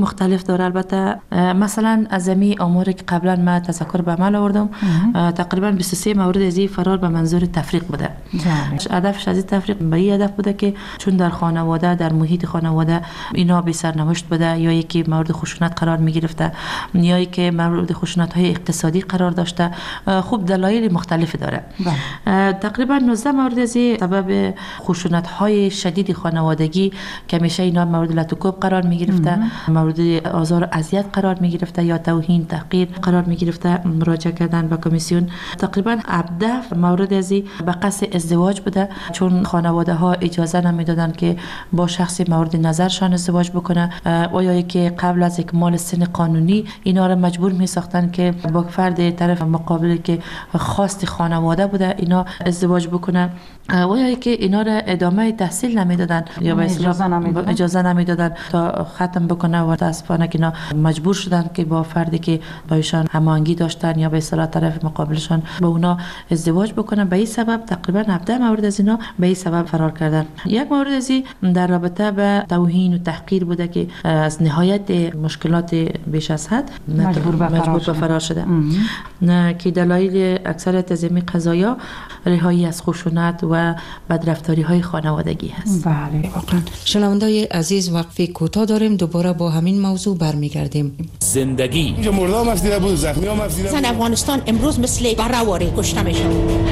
هدف داره. البته مثلا از می آماری که قبلا ما تذکر به عمل آوردم تقریبا بیست و سه مورد از فرار به منظور تفریق بوده. هدفش از تفریق به این هدف بوده که چون در خانواده در محیط خانواده اینا بی سرنوشت بوده، یا یکی مورد خشونت قرار می گرفته، یا یکی مورد خشونت های اقتصادی قرار داشته. خوب دلایل مختلف داره. تقریبا نوزده مورد از سبب خشونت های شدید خانوادگی که همیشه اینا مورد لطوکوب قرار می گرفته، مورد آزار و اذیت قرار می گرفته یا توهین تحقیر قرار می گرفته، مراجعه کردن به کمیسیون. تقریبا هفده مورد از به قصد ازدواج بوده، چون خانواده ها اجازه نمیدادن که با شخصی مورد نظرشان ازدواج بکنه، و یا که قبل از اکمال سن قانونی اینا را مجبور می ساختن که با فرد طرف مقابل که خواست خانواده بوده اینا ازدواج بکنه، و یا که اینا را ادامه تحصیل نمیدادن یا به اجازه نمیدادن اجازه نمیدادن تا ختم بکنه، و متاسفانه که اینا مجبور شدن که با فردی که با ایشان هماهنگی داشتن یا به اصطلاح طرف مقابلشان با اونا ازدواج بکنن. به این سبب تقریبا هفده مورد از اینا به این سبب فرار کردن. یک مورد از در رابطه به توهین و تحقیر بوده که از نهایت مشکلات بیش از حد مجبور به فرار, فرار شده. نه که دلایل اکثریت از این قضایا رهایی از خشونت و بدرفتاری های خانوادگی هست. بله واقعا. شنوندای عزیز وقفه کوتاه داریم، دوباره با همین موضوع برمیگردیم. زندگی اینجا مردم افزیده بود، زخمی هم افزیده بود. زن افغانستان امروز مثل برهواری کشته میشن.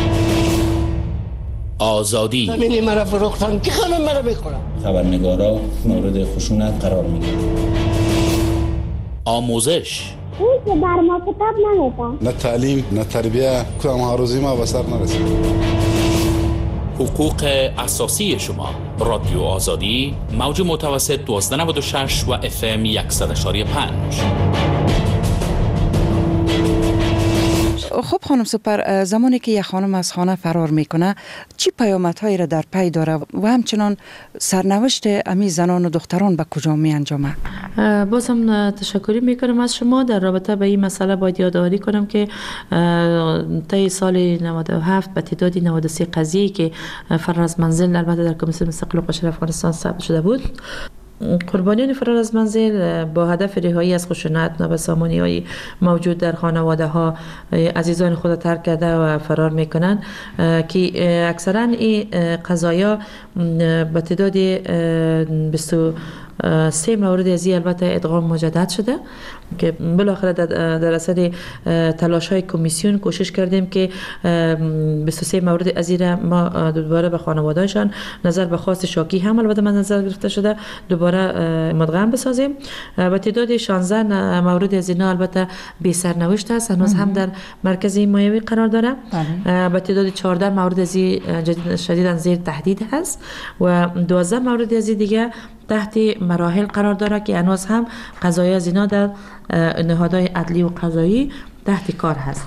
آزادی زمینی مرا فروختن که خانم مرا بخورم. خبرنگارا مورد خشونت قرار میگیرن. آموزش اون که بر ما کتاب نمیدن، نه تعلیم نه تربیه، کدام ها روزی ما بسر نرسید. حقوق اساسی شما. رادیو آزادی موج متوسط دویست و نود و شش و اف ام صد و پنج. خب خانم سپر، زمانی که یک خانم از خانه فرار میکنه چی پیامدهایی را در پی داره و همچنان سرنوشت امی زنان و دختران به کجا می انجامه؟ باز هم تشکری میکنم از شما. در رابطه به این مسئله باید یادآوری کنم که طی سال نود و هفت به تعداد نود و سه قضیه که فرار از منزل البته در کمیسیون مستقل و قشر افغانستان ثبت شده بود، قربانیان فرار از منزل با هدف رهایی از خشونت، نابسامانی های موجود در خانواده ها عزیزان خود ترک کرده و فرار میکنن که اکثرا این قضایا به تعداد بیست و سه مورد از این البته ادغام مجدد شده که بالاخره در اثر تلاش های کمیسیون کوشش کردیم که بیست و سه مورد از این ما دوباره به خانوادهشان نظر به خواست شاکی هم البته من نظر گرفته شده دوباره مدغم بسازیم. به تعداد شانزده مورد از اینا البته بی سرنوشت است، هنوز هم در مرکز حمایوی قرار داره. به تعداد چهارده مورد از این شدیداً زیر تهدید هست و دوازده مورد از دیگه تحت مراحل قرار داره که هنوز هم قضایی از اینا در نهادهای عدلی و قضایی تحت کار هست.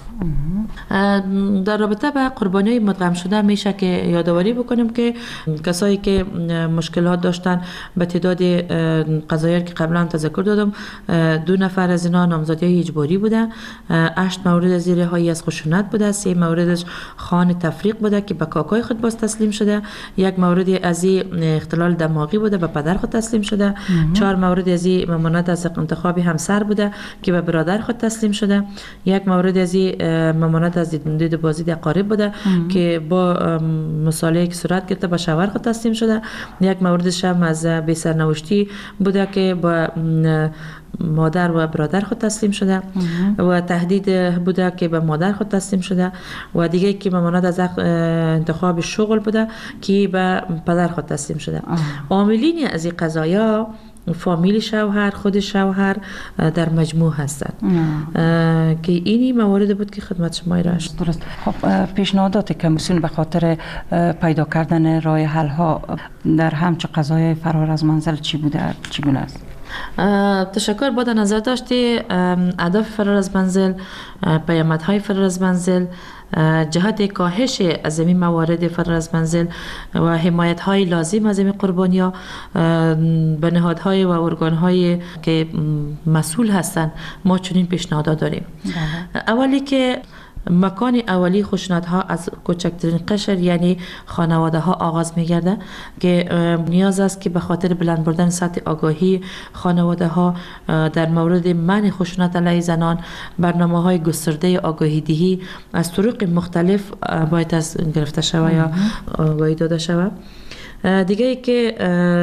در رابطه با قربانی مدغم شده میشه که یادآوری بکنیم که کسایی که مشکلات داشتن به تعداد قضایی که قبلا تذکر دادم، دو نفر از اینا نامزدی اجباری بوده، هشت مورد از رهایی از خشونت بوده، سه موردش خان تفریق بوده که به کاکای خود باز تسلیم شده، یک مورد از اختلال دماغی بوده به پدر خود تسلیم شده، چهار مورد از ممانعت از انتخاب همسر بوده که به برادر خود تسلیم شده، یک مورد از ممانعت از دید بازدید اقارب بوده که با مصالحه که صورت گرفته به شوهر خود تسلیم شده، یک موردش هم از بی سرنوشتی بوده که با مادر و برادر خود تسلیم شده و تهدید بوده که به مادر خود تسلیم شده و دیگه که ممانعت از انتخاب شغل بوده که به پدر خود تسلیم شده. عاملین از این قضایا فامیل شوهر، خود شوهر در مجموع هستند که اینی موارد بود که خدمت شما ارائه درست. خب پیشنهادات کمیسیون به خاطر پیدا کردن راه حل ها در همچه قضایای فرار از منزل چی بوده، چگونه است؟ تشکر. با در نظر داشتی اهداف فرار از منزل، پیامدهای فرار از منزل، جهت کاهش از این موارد فرار از منزل و حمایت های لازم از این قربانی‌ها به نهادهای و ارگان‌های که مسئول هستند ما چنین پیشنهادات داریم. اولی که مکان اولی خشونت‌ها از کوچکترین قشر یعنی خانواده ها آغاز می‌گرده که نیاز است که به خاطر بلند بردن سطح آگاهی خانواده ها در مورد منع خشونت علیه زنان برنامه‌های گسترده آگاهی دهی از طرق مختلف باید از گرفته شود یا آگاهی داده شود. دیگه ای که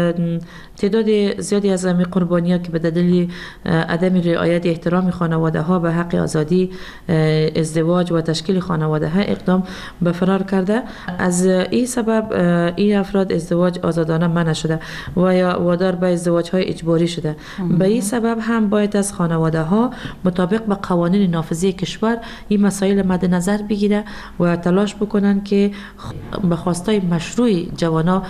تعداد زیادی از امی قربانی‌ها که به دلیل عدم رعایت احترام خانواده ها به حق آزادی ازدواج و تشکیل خانواده ها اقدام به فرار کرده. از این سبب این افراد ازدواج آزادانه منع شده و یا وادار به ازدواج های اجباری شده. به این سبب هم باید از خانواده ها مطابق به قوانین نافذه کشور این مسائل مد نظر بگیره و تلاش بکنن که به خواستای مشروع جوانا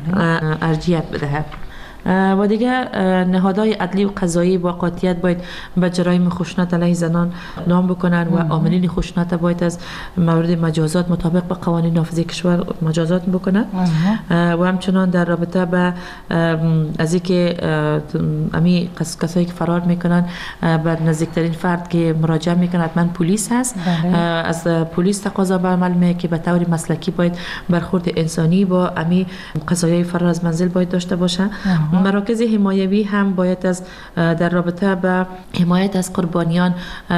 ارجیت بدهد. و دیگر نهادهای عدلی و قضایی با قاطعیت باید به جرایم خشونت علیه زنان اقدام بکنن و عاملین خشونت باید از مورد مجازات مطابق به قوانین نافذه کشور مجازات بکنن و همچنان در رابطه به از اینکه امی کسایی که فرار میکنن بر نزدیکترین فرد که مراجعه میکنن حتما پلیس هست. از پلیس تقاضا به عمل میه که به طور مسلکی باید برخورد انسانی با امی قضایای فرار از منزل باید داشته باشه. مراکز حمایوی هم باید از در رابطه با حمایت از قربانیان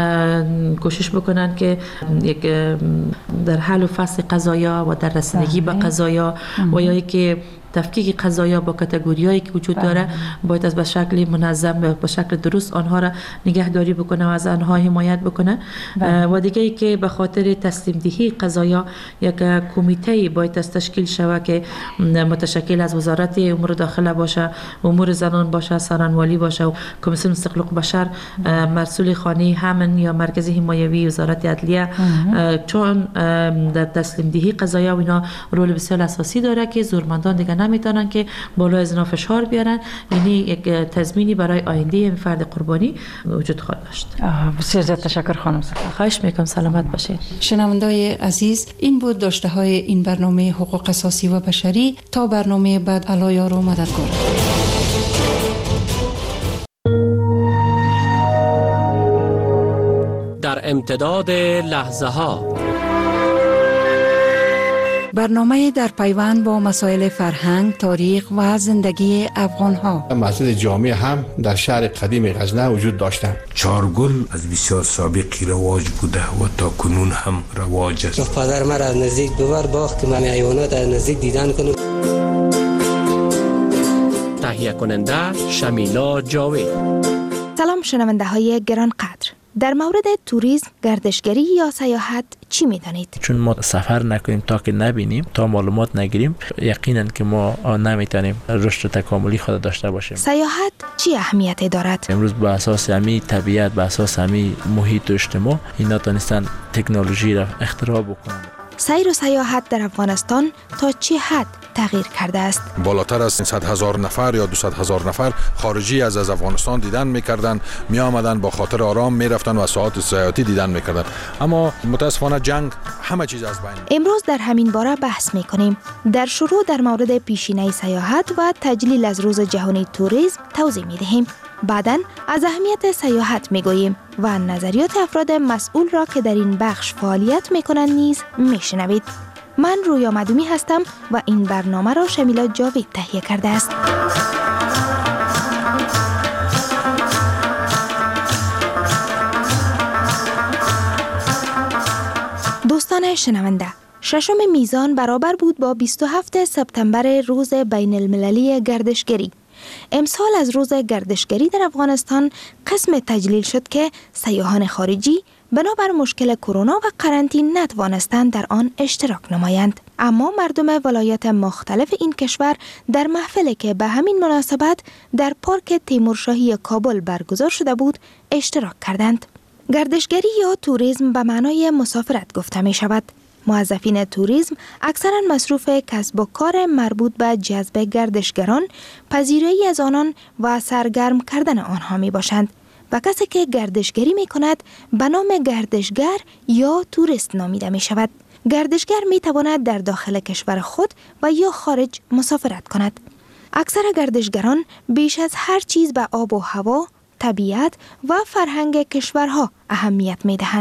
کوشش بکنن که یک در حل و فصل قضایا و در رسیدگی به قضایا و یا که تفکیک قضایا با کاتگوریایی که وجود داره باید از به شکل منظم به شکل درست آنها را نگهداری بکنه و از آنها حمایت بکنه. و دیگه ای که به خاطر تسلیم دهی قضایا یک کمیته باید تشکیل شود که متشکل از وزارت امور داخله باشه، امور زنان باشه، سرانوالی باشه و کمیسیون استقلال بشر، مسئول خانه همن یا مرکز حمایوی وزارت عدلیه، چون در تسلیم دهی قضایا و اینا رول بسیار اساسی داره که زورمندان دیگه نمیتونن که بالا از اینا فشار بیارن. یعنی یک تضمینی برای آینده این فرد قربانی وجود خواهد داشت. بسیار زیاد تشکر خانم. خواهش میکنم. سلامت باشید. شنوندای عزیز، این بود داشته های این برنامه حقوق اساسی و بشری. تا برنامه بعد، الله یار و مددگار. در امتداد لحظه ها برنامه در پیوند با مسائل فرهنگ، تاریخ و زندگی افغان ها. مسجد جامع هم در شهر قدیم غزنه وجود داشتند. چارگل از بسیار سابقی رواج بوده و تا کنون هم رواج است. پدر مرا از نزدیک ببر باخت که من حیوانات از نزدیک دیدن کنم. تهیه کننده شمیلا جاوید. سلام شنونده های گرانقدر. در مورد توریسم، گردشگری یا سیاحت چی می‌دانید؟ چون ما سفر نکنیم تا که نبینیم، تا معلومات نگیریم، یقینا که ما نمیتونیم رشد تکاملی خود داشته باشیم. سیاحت چی اهمیتی دارد؟ امروز با اساس همین طبیعت، با اساس همین محیط و اجتماع، اینا تونستن تکنولوژی را اختراع بکنن. سیر و سیاحت در افغانستان تا چه حد تغییر کرده است؟ بالاتر از صد هزار نفر یا دویست هزار نفر خارجی از از افغانستان دیدن میکردن، می آمدن با خاطر آرام میرفتن و ساعات سیاحتی دیدن میکردن. اما متاسفانه جنگ همه چیز از بین. امروز در همین باره بحث میکنیم. در شروع در مورد پیشینه سیاحت و تجلیل از روز جهانی توریسم توضیح میدهیم. بعداً از اهمیت سیاحت میگوییم و نظریات افراد مسئول را که در این بخش فعالیت میکنند نیز میشنوید. من رویا مدومی هستم و این برنامه را شمیلا جاوید تهیه کرده است. دوستان شنونده، ششم میزان برابر بود با بیست و هفتم سپتامبر روز بین المللی گردشگری. امسال از روز گردشگری در افغانستان قسم تجلیل شد که سیاحان خارجی بنابر مشکل کرونا و قرنطینه نتوانستند در آن اشتراک نمایند. اما مردم ولایات مختلف این کشور در محفلی که به همین مناسبت در پارک تیمورشاهی کابل برگزار شده بود اشتراک کردند. گردشگری یا توریسم به معنای مسافرت گفته می شود. موظفین توریسم اکثرا مصروف کسب و کار مربوط به جذب گردشگران، پذیرایی از آنان و سرگرم کردن آنها می باشند و کسی که گردشگری می کند به نام گردشگر یا توریست نامیده می شود. گردشگر می تواند در داخل کشور خود و یا خارج مسافرت کند. اکثر گردشگران بیش از هر چیز به آب و هوا، طبیعت و فرهنگ کشورها اهمیت می دهند.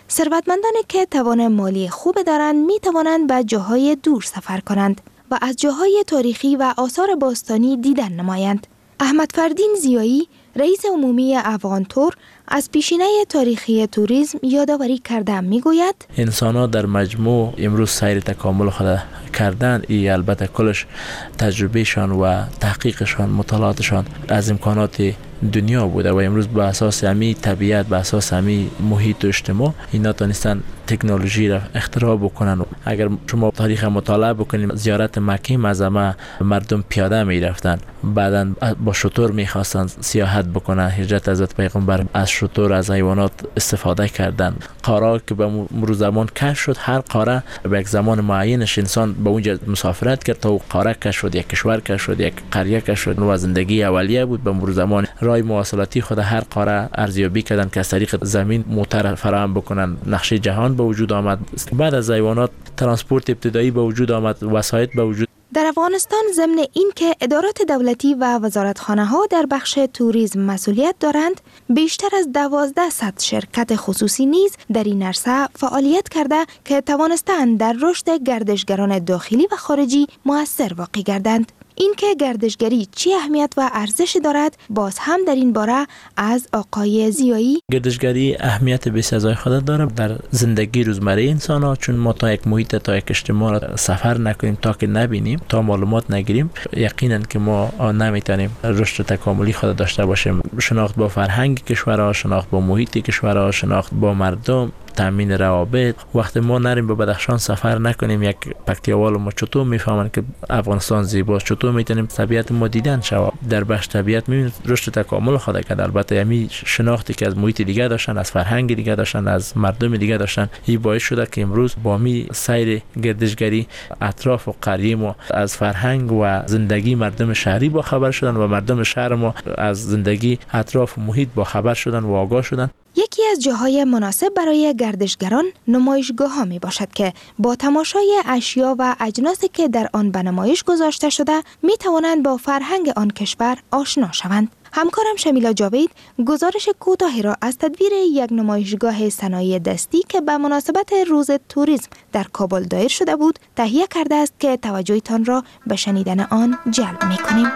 ثروتمندانی که توان مالی خوب دارند می توانند به جاهای دور سفر کنند و از جاهای تاریخی و آثار باستانی دیدن نمایند. احمد فردین زیایی، رئیس عمومی افغان تور، از پیشینه تاریخی توریسم یادآوری کرده میگوید انسان‌ها در مجموع امروز سیر تکامل خود کردن. ای البته کلش تجربهشان و تحقیقشان، مطالعاتشان از امکانات دنیا بوده و امروز به اساس همی طبیعت، به اساس همی محیط و اجتماع اینا تونستن تکنولوژی را اختراع بکنن. اگر شما تاریخ مطالعه بکنید، زیارت مکه معظمه مردم پیاده می رفتن، بعدا با شتر می خواستن سیاحت بکنن. هجرت حضرت پیغمبر از شتر، از حیوانات استفاده کردن. قاره که به مرور زمان کشف شد، هر قاره به یک زمان معینش انسان به اونجا مسافرت کرد تا قاره کشف شد، یک کشور کشف شد، یک قریه کشف شد. و زندگی اولیه بود. به مرور زمان راه مواصلاتی خود هر قاره ارزیابی کردن که از طریق زمین موتر فراهم بکنن. نقشه جهان به وجود آمد. بعد از حیوانات ترانسپورت ابتدایی به وجود آمد، وسایط به وجود. در افغانستان ضمن این که ادارات دولتی و وزارتخانه ها در بخش توریسم مسئولیت دارند، بیشتر از دوازده صد شرکت خصوصی نیز در این عرصه فعالیت کرده که توانستند در رشد گردشگران داخلی و خارجی مؤثر واقع گردند. این که گردشگری چی اهمیت و ارزش دارد باز هم در این باره از آقای زیایی. گردشگری اهمیت بسیار خود داره در زندگی روزمره انسان ها، چون ما تا یک محیط، تا یک اجتماع سفر نکنیم، تا که نبینیم، تا معلومات نگیریم، یقینا که ما نمیتونیم رشد تکاملی خود داشته باشیم. شناخت با فرهنگ کشورها، شناخت با محیط کشورها، شناخت با مردم، تامین روابط. وقتی ما نریم به بدخشان سفر نکنیم، یک پکتیاوال ما چطور میفهمن که افغانستان زیباست؟ چطور میتونیم طبیعت ما دیدن شود؟ در بخش طبیعت میبینید رشد تکامل خود کرد. البته همین شناختی که از محیط دیگه داشتن، از فرهنگ دیگه داشتن، از مردم دیگه داشتن، این باعث شده که امروز با می سیر گردشگری اطراف و قریه ما از فرهنگ و زندگی مردم شهری با خبر شدن و مردم شهر ما از زندگی اطراف و محیط با خبر شدن و آگاه شدن. یکی از جاهای مناسب برای گردشگران نمایشگاه ها می باشد که با تماشای اشیا و اجناسی که در آن به نمایش گذاشته شده می توانند با فرهنگ آن کشور آشنا شوند. همکارم شمیلا جاوید گزارش کوتاهی را از تدبیر یک نمایشگاه صنایع دستی که به مناسبت روز توریسم در کابل دایر شده بود تهیه کرده است که توجهتان را به شنیدن آن جلب می کنیم.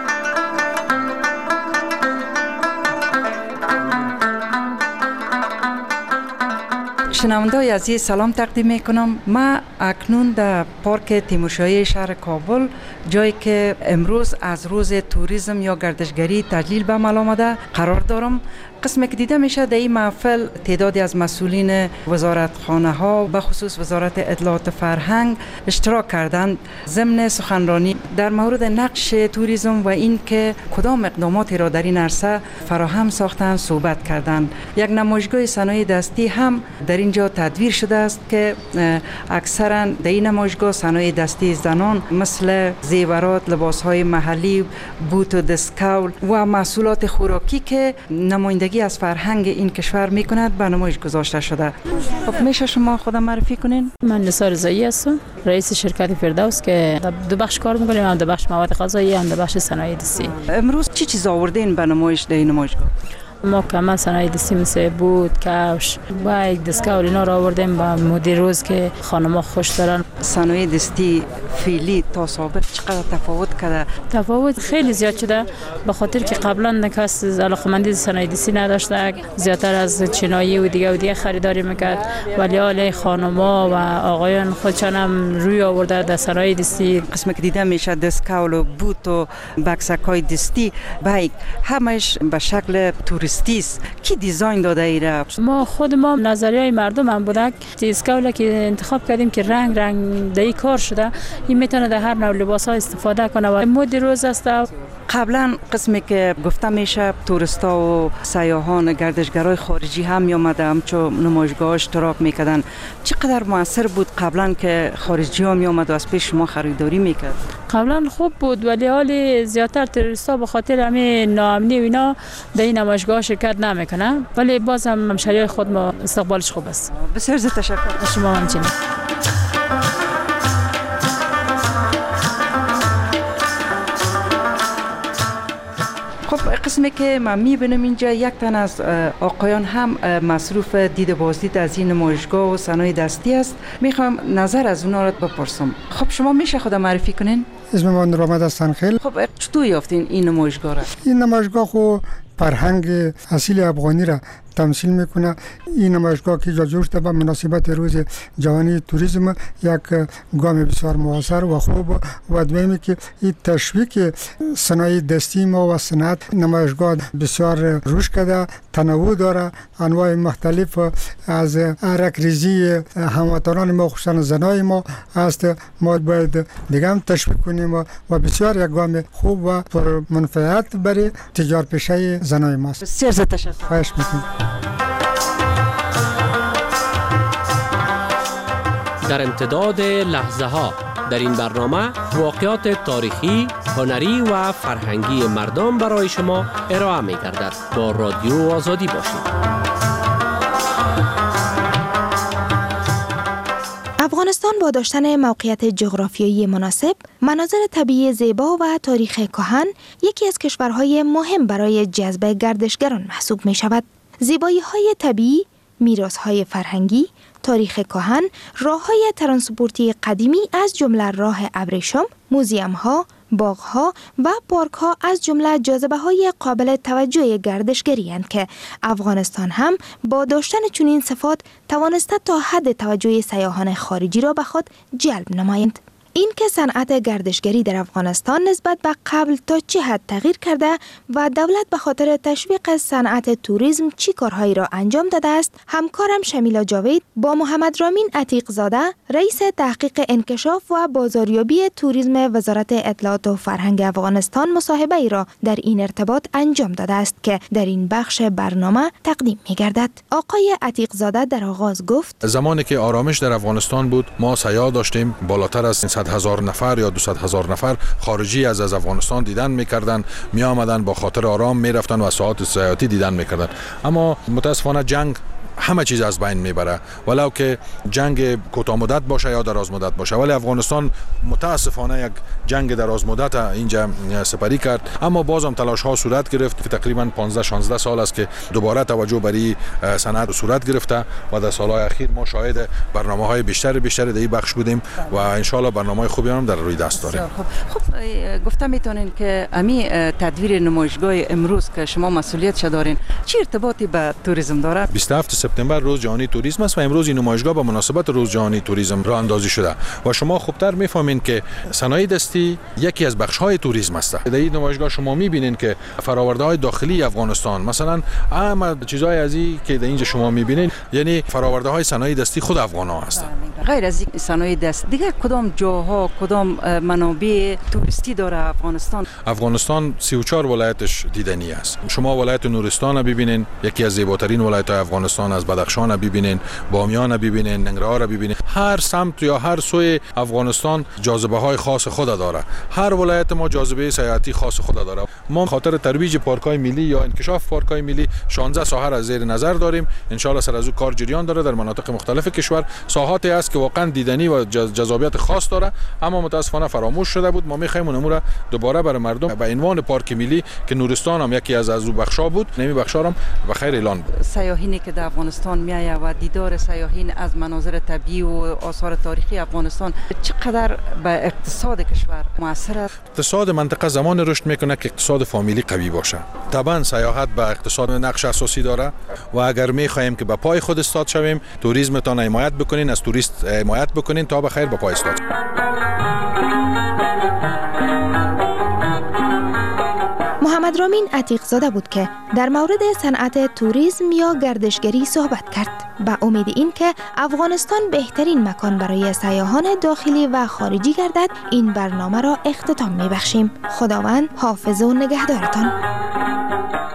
شنونده‌های عزیز سلام تقدیم میکنم. ما اکنون در پارک تیمورشاهی شهر کابل، جایی که امروز از روز توریسم یا گردشگری تجلیل به عمل آمده قرار دارم. قسمی که دیده میشه در این محفل تعدادی از مسئولین وزارتخانه ها به خصوص وزارت اطلاعات فرهنگ اشتراک کردند ضمن سخنرانی در مورد نقش توریسم و این که کدام اقداماتی را در این عرصه فراهم ساختند صحبت کردند. یک نمایشگاه صنایع دستی هم در اینجا تدویر شده است که اکثرا در این نمایشگاه صنایع دستی زنان مثل زیورات، لباسهای محلی، بوت و دستکول و محصولات خوراکی که نمایندگی از فرهنگ این کشور میکند به نمایش گذاشته شده. خب میشه شما خودم معرفی کنین؟ من نثار رضایی هستم، رئیس شرکت فردوس که دو بخش کار میکنیم، هم در بخش مواد غذایی هم در بخش صنایع دستی. امروز چی چیز آوردین به نمایش در این نمایشگاه؟ ما کامل صنایع دستی مثل بود، کفش و یک دستکول اینا را آوردیم با مدیر روز که خانم‌ها خوش دارن. صنایع دستی فعلی تا سابق چقدر تفاوت کرده؟ تفاوت خیلی زیاد شده، به خاطر که قبلا کس علاقه‌مندی صنایع دستی نداشته، زیادتر از چینایی و دیگه و دیگه خریداری میکرد، ولی حالا خانم‌ها و آقایان خودشان هم روی آورده در صنایع دستی. قسمی که دیده میشه دستکول و بوت و بکسک‌های دستی بایک همش به شکل توریستی است. کی دیزاین داده ایره؟ ما خود ما نظریه مردم هم بوده که اسکاولا که انتخاب کردیم که رنگ رنگ دایی کار شده، این میتونه در هر نوع لباس ها استفاده کنه و مد روز است. قبلا قسمی که گفته میشه توریستا و سیاحان گردشگرای خارجی هم می آمده همچون نمایشگاه اشتراک میکردن، چقدر موثر بود قبلا که خارجی ها می آمد و از پیش شما خریداری میکرد؟ قبلا خوب بود، ولی حالی زیادتر توریستا به خاطر همین ناامنی و اینا در این نمایشگاه شرکت نمیکنه، ولی باز هم همشهری خود ما استقبالش خوب است. بسیار زیاد تشکر. شما همچنین. خب خب قسمی که من میبینم اینجا یک تن از آقایان هم مصروف دید بازدید از این نمایشگاه و صنایع دستی است. میخوام نظر از اونا رو بپرسم. خب شما میشه خود معرفی کنین؟ اسم من رامد هستن خیل. خب چطور یافتین این نمایشگاه را؟ این نمایشگاه خو فرهنگ اصیل افغانی را تمثیل میکنه. این نمایشگاه که جا شده به مناسبت روز جهانی توریسم یک گام بسیار موثر و خوب و دومی که این تشویق صنایع دستی ما و صنعت نمایشگاه بسیار رشد کرده، تنوع داره، انواع مختلف از عرقریزی هموطنان ما خصوصا زنای ما است. ما باید دیگه هم تشویق کنیم و بسیار یک گام خوب و پر منفعت برای تجار پیشه زنای ما است. بسیار تشکر. خواهش میکنم. در امتداد لحظه ها در این برنامه واقعات تاریخی، هنری و فرهنگی مردم برای شما ارائه می گردد. با رادیو آزادی باشید. افغانستان با داشتن موقعیت جغرافیایی مناسب، مناظر طبیعی زیبا و تاریخ کهن، یکی از کشورهای مهم برای جذب گردشگران محسوب می شود. زیبایی‌های طبیعی، میراث‌های فرهنگی، تاریخ کهن، راه‌های ترانسپورتی قدیمی از جمله راه ابریشم، موزیم‌ها، باغ‌ها و پارک‌ها از جمله جاذبه‌های قابل توجه گردشگری اند که افغانستان هم با داشتن چنین صفات توانسته تا حد توجه سیاحان خارجی را به خود جلب نمایند. این که صنعت گردشگری در افغانستان نسبت به قبل تا چه حد تغییر کرده و دولت به خاطر تشویق صنعت توریسم چی کارهایی را انجام داده است، همکارم شمیلا جاوید با محمد رامین عتیق زاده، رئیس تحقیق انکشاف و بازاریابی توریسم وزارت اطلاعات و فرهنگ افغانستان مصاحبه ای را در این ارتباط انجام داده است که در این بخش برنامه تقدیم می‌گردد. آقای عتیق زاده در آغاز گفت: زمانی که آرامش در افغانستان بود، ما سیاح داشتیم بالاتر از صد هزار نفر یا دویست هزار نفر خارجی از از افغانستان دیدن میکردن، می آمدن با خاطر آرام میرفتن و ساعات سیاحتی دیدن میکردن. اما متاسفانه جنگ همه چیز از بین میبره، ولو که جنگ کوتاه مدت باشه یا دراز مدت باشه. ولی افغانستان متاسفانه یک جنگ دراز مدت اینجا سپری کرد، اما بازم تلاش ها صورت گرفت که تقریبا پانزده شانزده سال است که دوباره توجه برای صنعت صورت گرفته و در سالهای اخیر ما شاهد برنامه های بیشتر بیشتر در این بخش بودیم و ان شاء الله برنامه خوبی هم در روی دست داریم. خب خب گفتم میتونین که امی تدویر نمایشگاه امروز که شما مسئولیتش دارین چه ارتباطی به توریسم داره؟ بیست و هفتم سپتامبر روز جهانی توریسم است و امروز این نمایشگاه به مناسبت روز جهانی توریسم راه اندازی شده و شما خوبتر میفهمین که صنایع دستی یکی از بخش‌های توریسم است. در این نمایشگاه شما میبینین که فرآورده‌های داخلی افغانستان، مثلا اهم چیزهای از این که در اینجا شما میبینین، یعنی فرآورده‌های صنایع دستی خود افغان‌ها هستند. غیر از این صنایع دست دیگه کدام جاها کدام منابع توریستی داره افغانستان؟ افغانستان سی و چهار ولایتش دیدنی است. شما ولایت نورستان رو ببینین، یکی از زیباترین ولایت‌های افغانستان، از بدخشان ببینین، بامیان ببینین، ننگرهار ببینین. هر سمت یا هر سوی افغانستان جاذبه‌های خاص خود داره. هر ولایت ما جاذبه سیاحتی خاص خود داره. ما خاطر ترویج پارک‌های ملی یا انکشاف پارک‌های ملی شانزده ساحه را زیر نظر داریم. ان شاء الله سر از او کار جریان داره در مناطق مختلف کشور. ساحاتی است که واقعا دیدنی و جذابیت خاص داره، اما متاسفانه فراموش شده بود. ما می‌خوایم اونمو را دوباره برای مردم به عنوان پارک ملی که نورستان هم یکی از از او بخشا بود، نمی بخشا هم به خیر اعلان بود. سیاحینی که در افغانستان میآید و دیدار سیاحین از مناظر طبیعی و آثار تاریخی افغانستان چقدر به اقتصاد کشور مؤثر است؟ اقتصاد منطقه زمان رشد میکنه که اقتصاد فامیلی قوی باشه. طبعا سیاحت به اقتصاد نقش اساسی داره و اگر میخواهیم که به پای خود استاد شویم، توریسمتان حمایت بکنین، از توریست حمایت بکنین تا به خیر به پای استاد. محمد رامین عتیق زاده بود که در مورد صنعت توریسم یا گردشگری صحبت کرد. به امید این که افغانستان بهترین مکان برای سیاحان داخلی و خارجی گردد، این برنامه را اختتام می‌بخشیم. خداوند حافظ و نگهدارتان.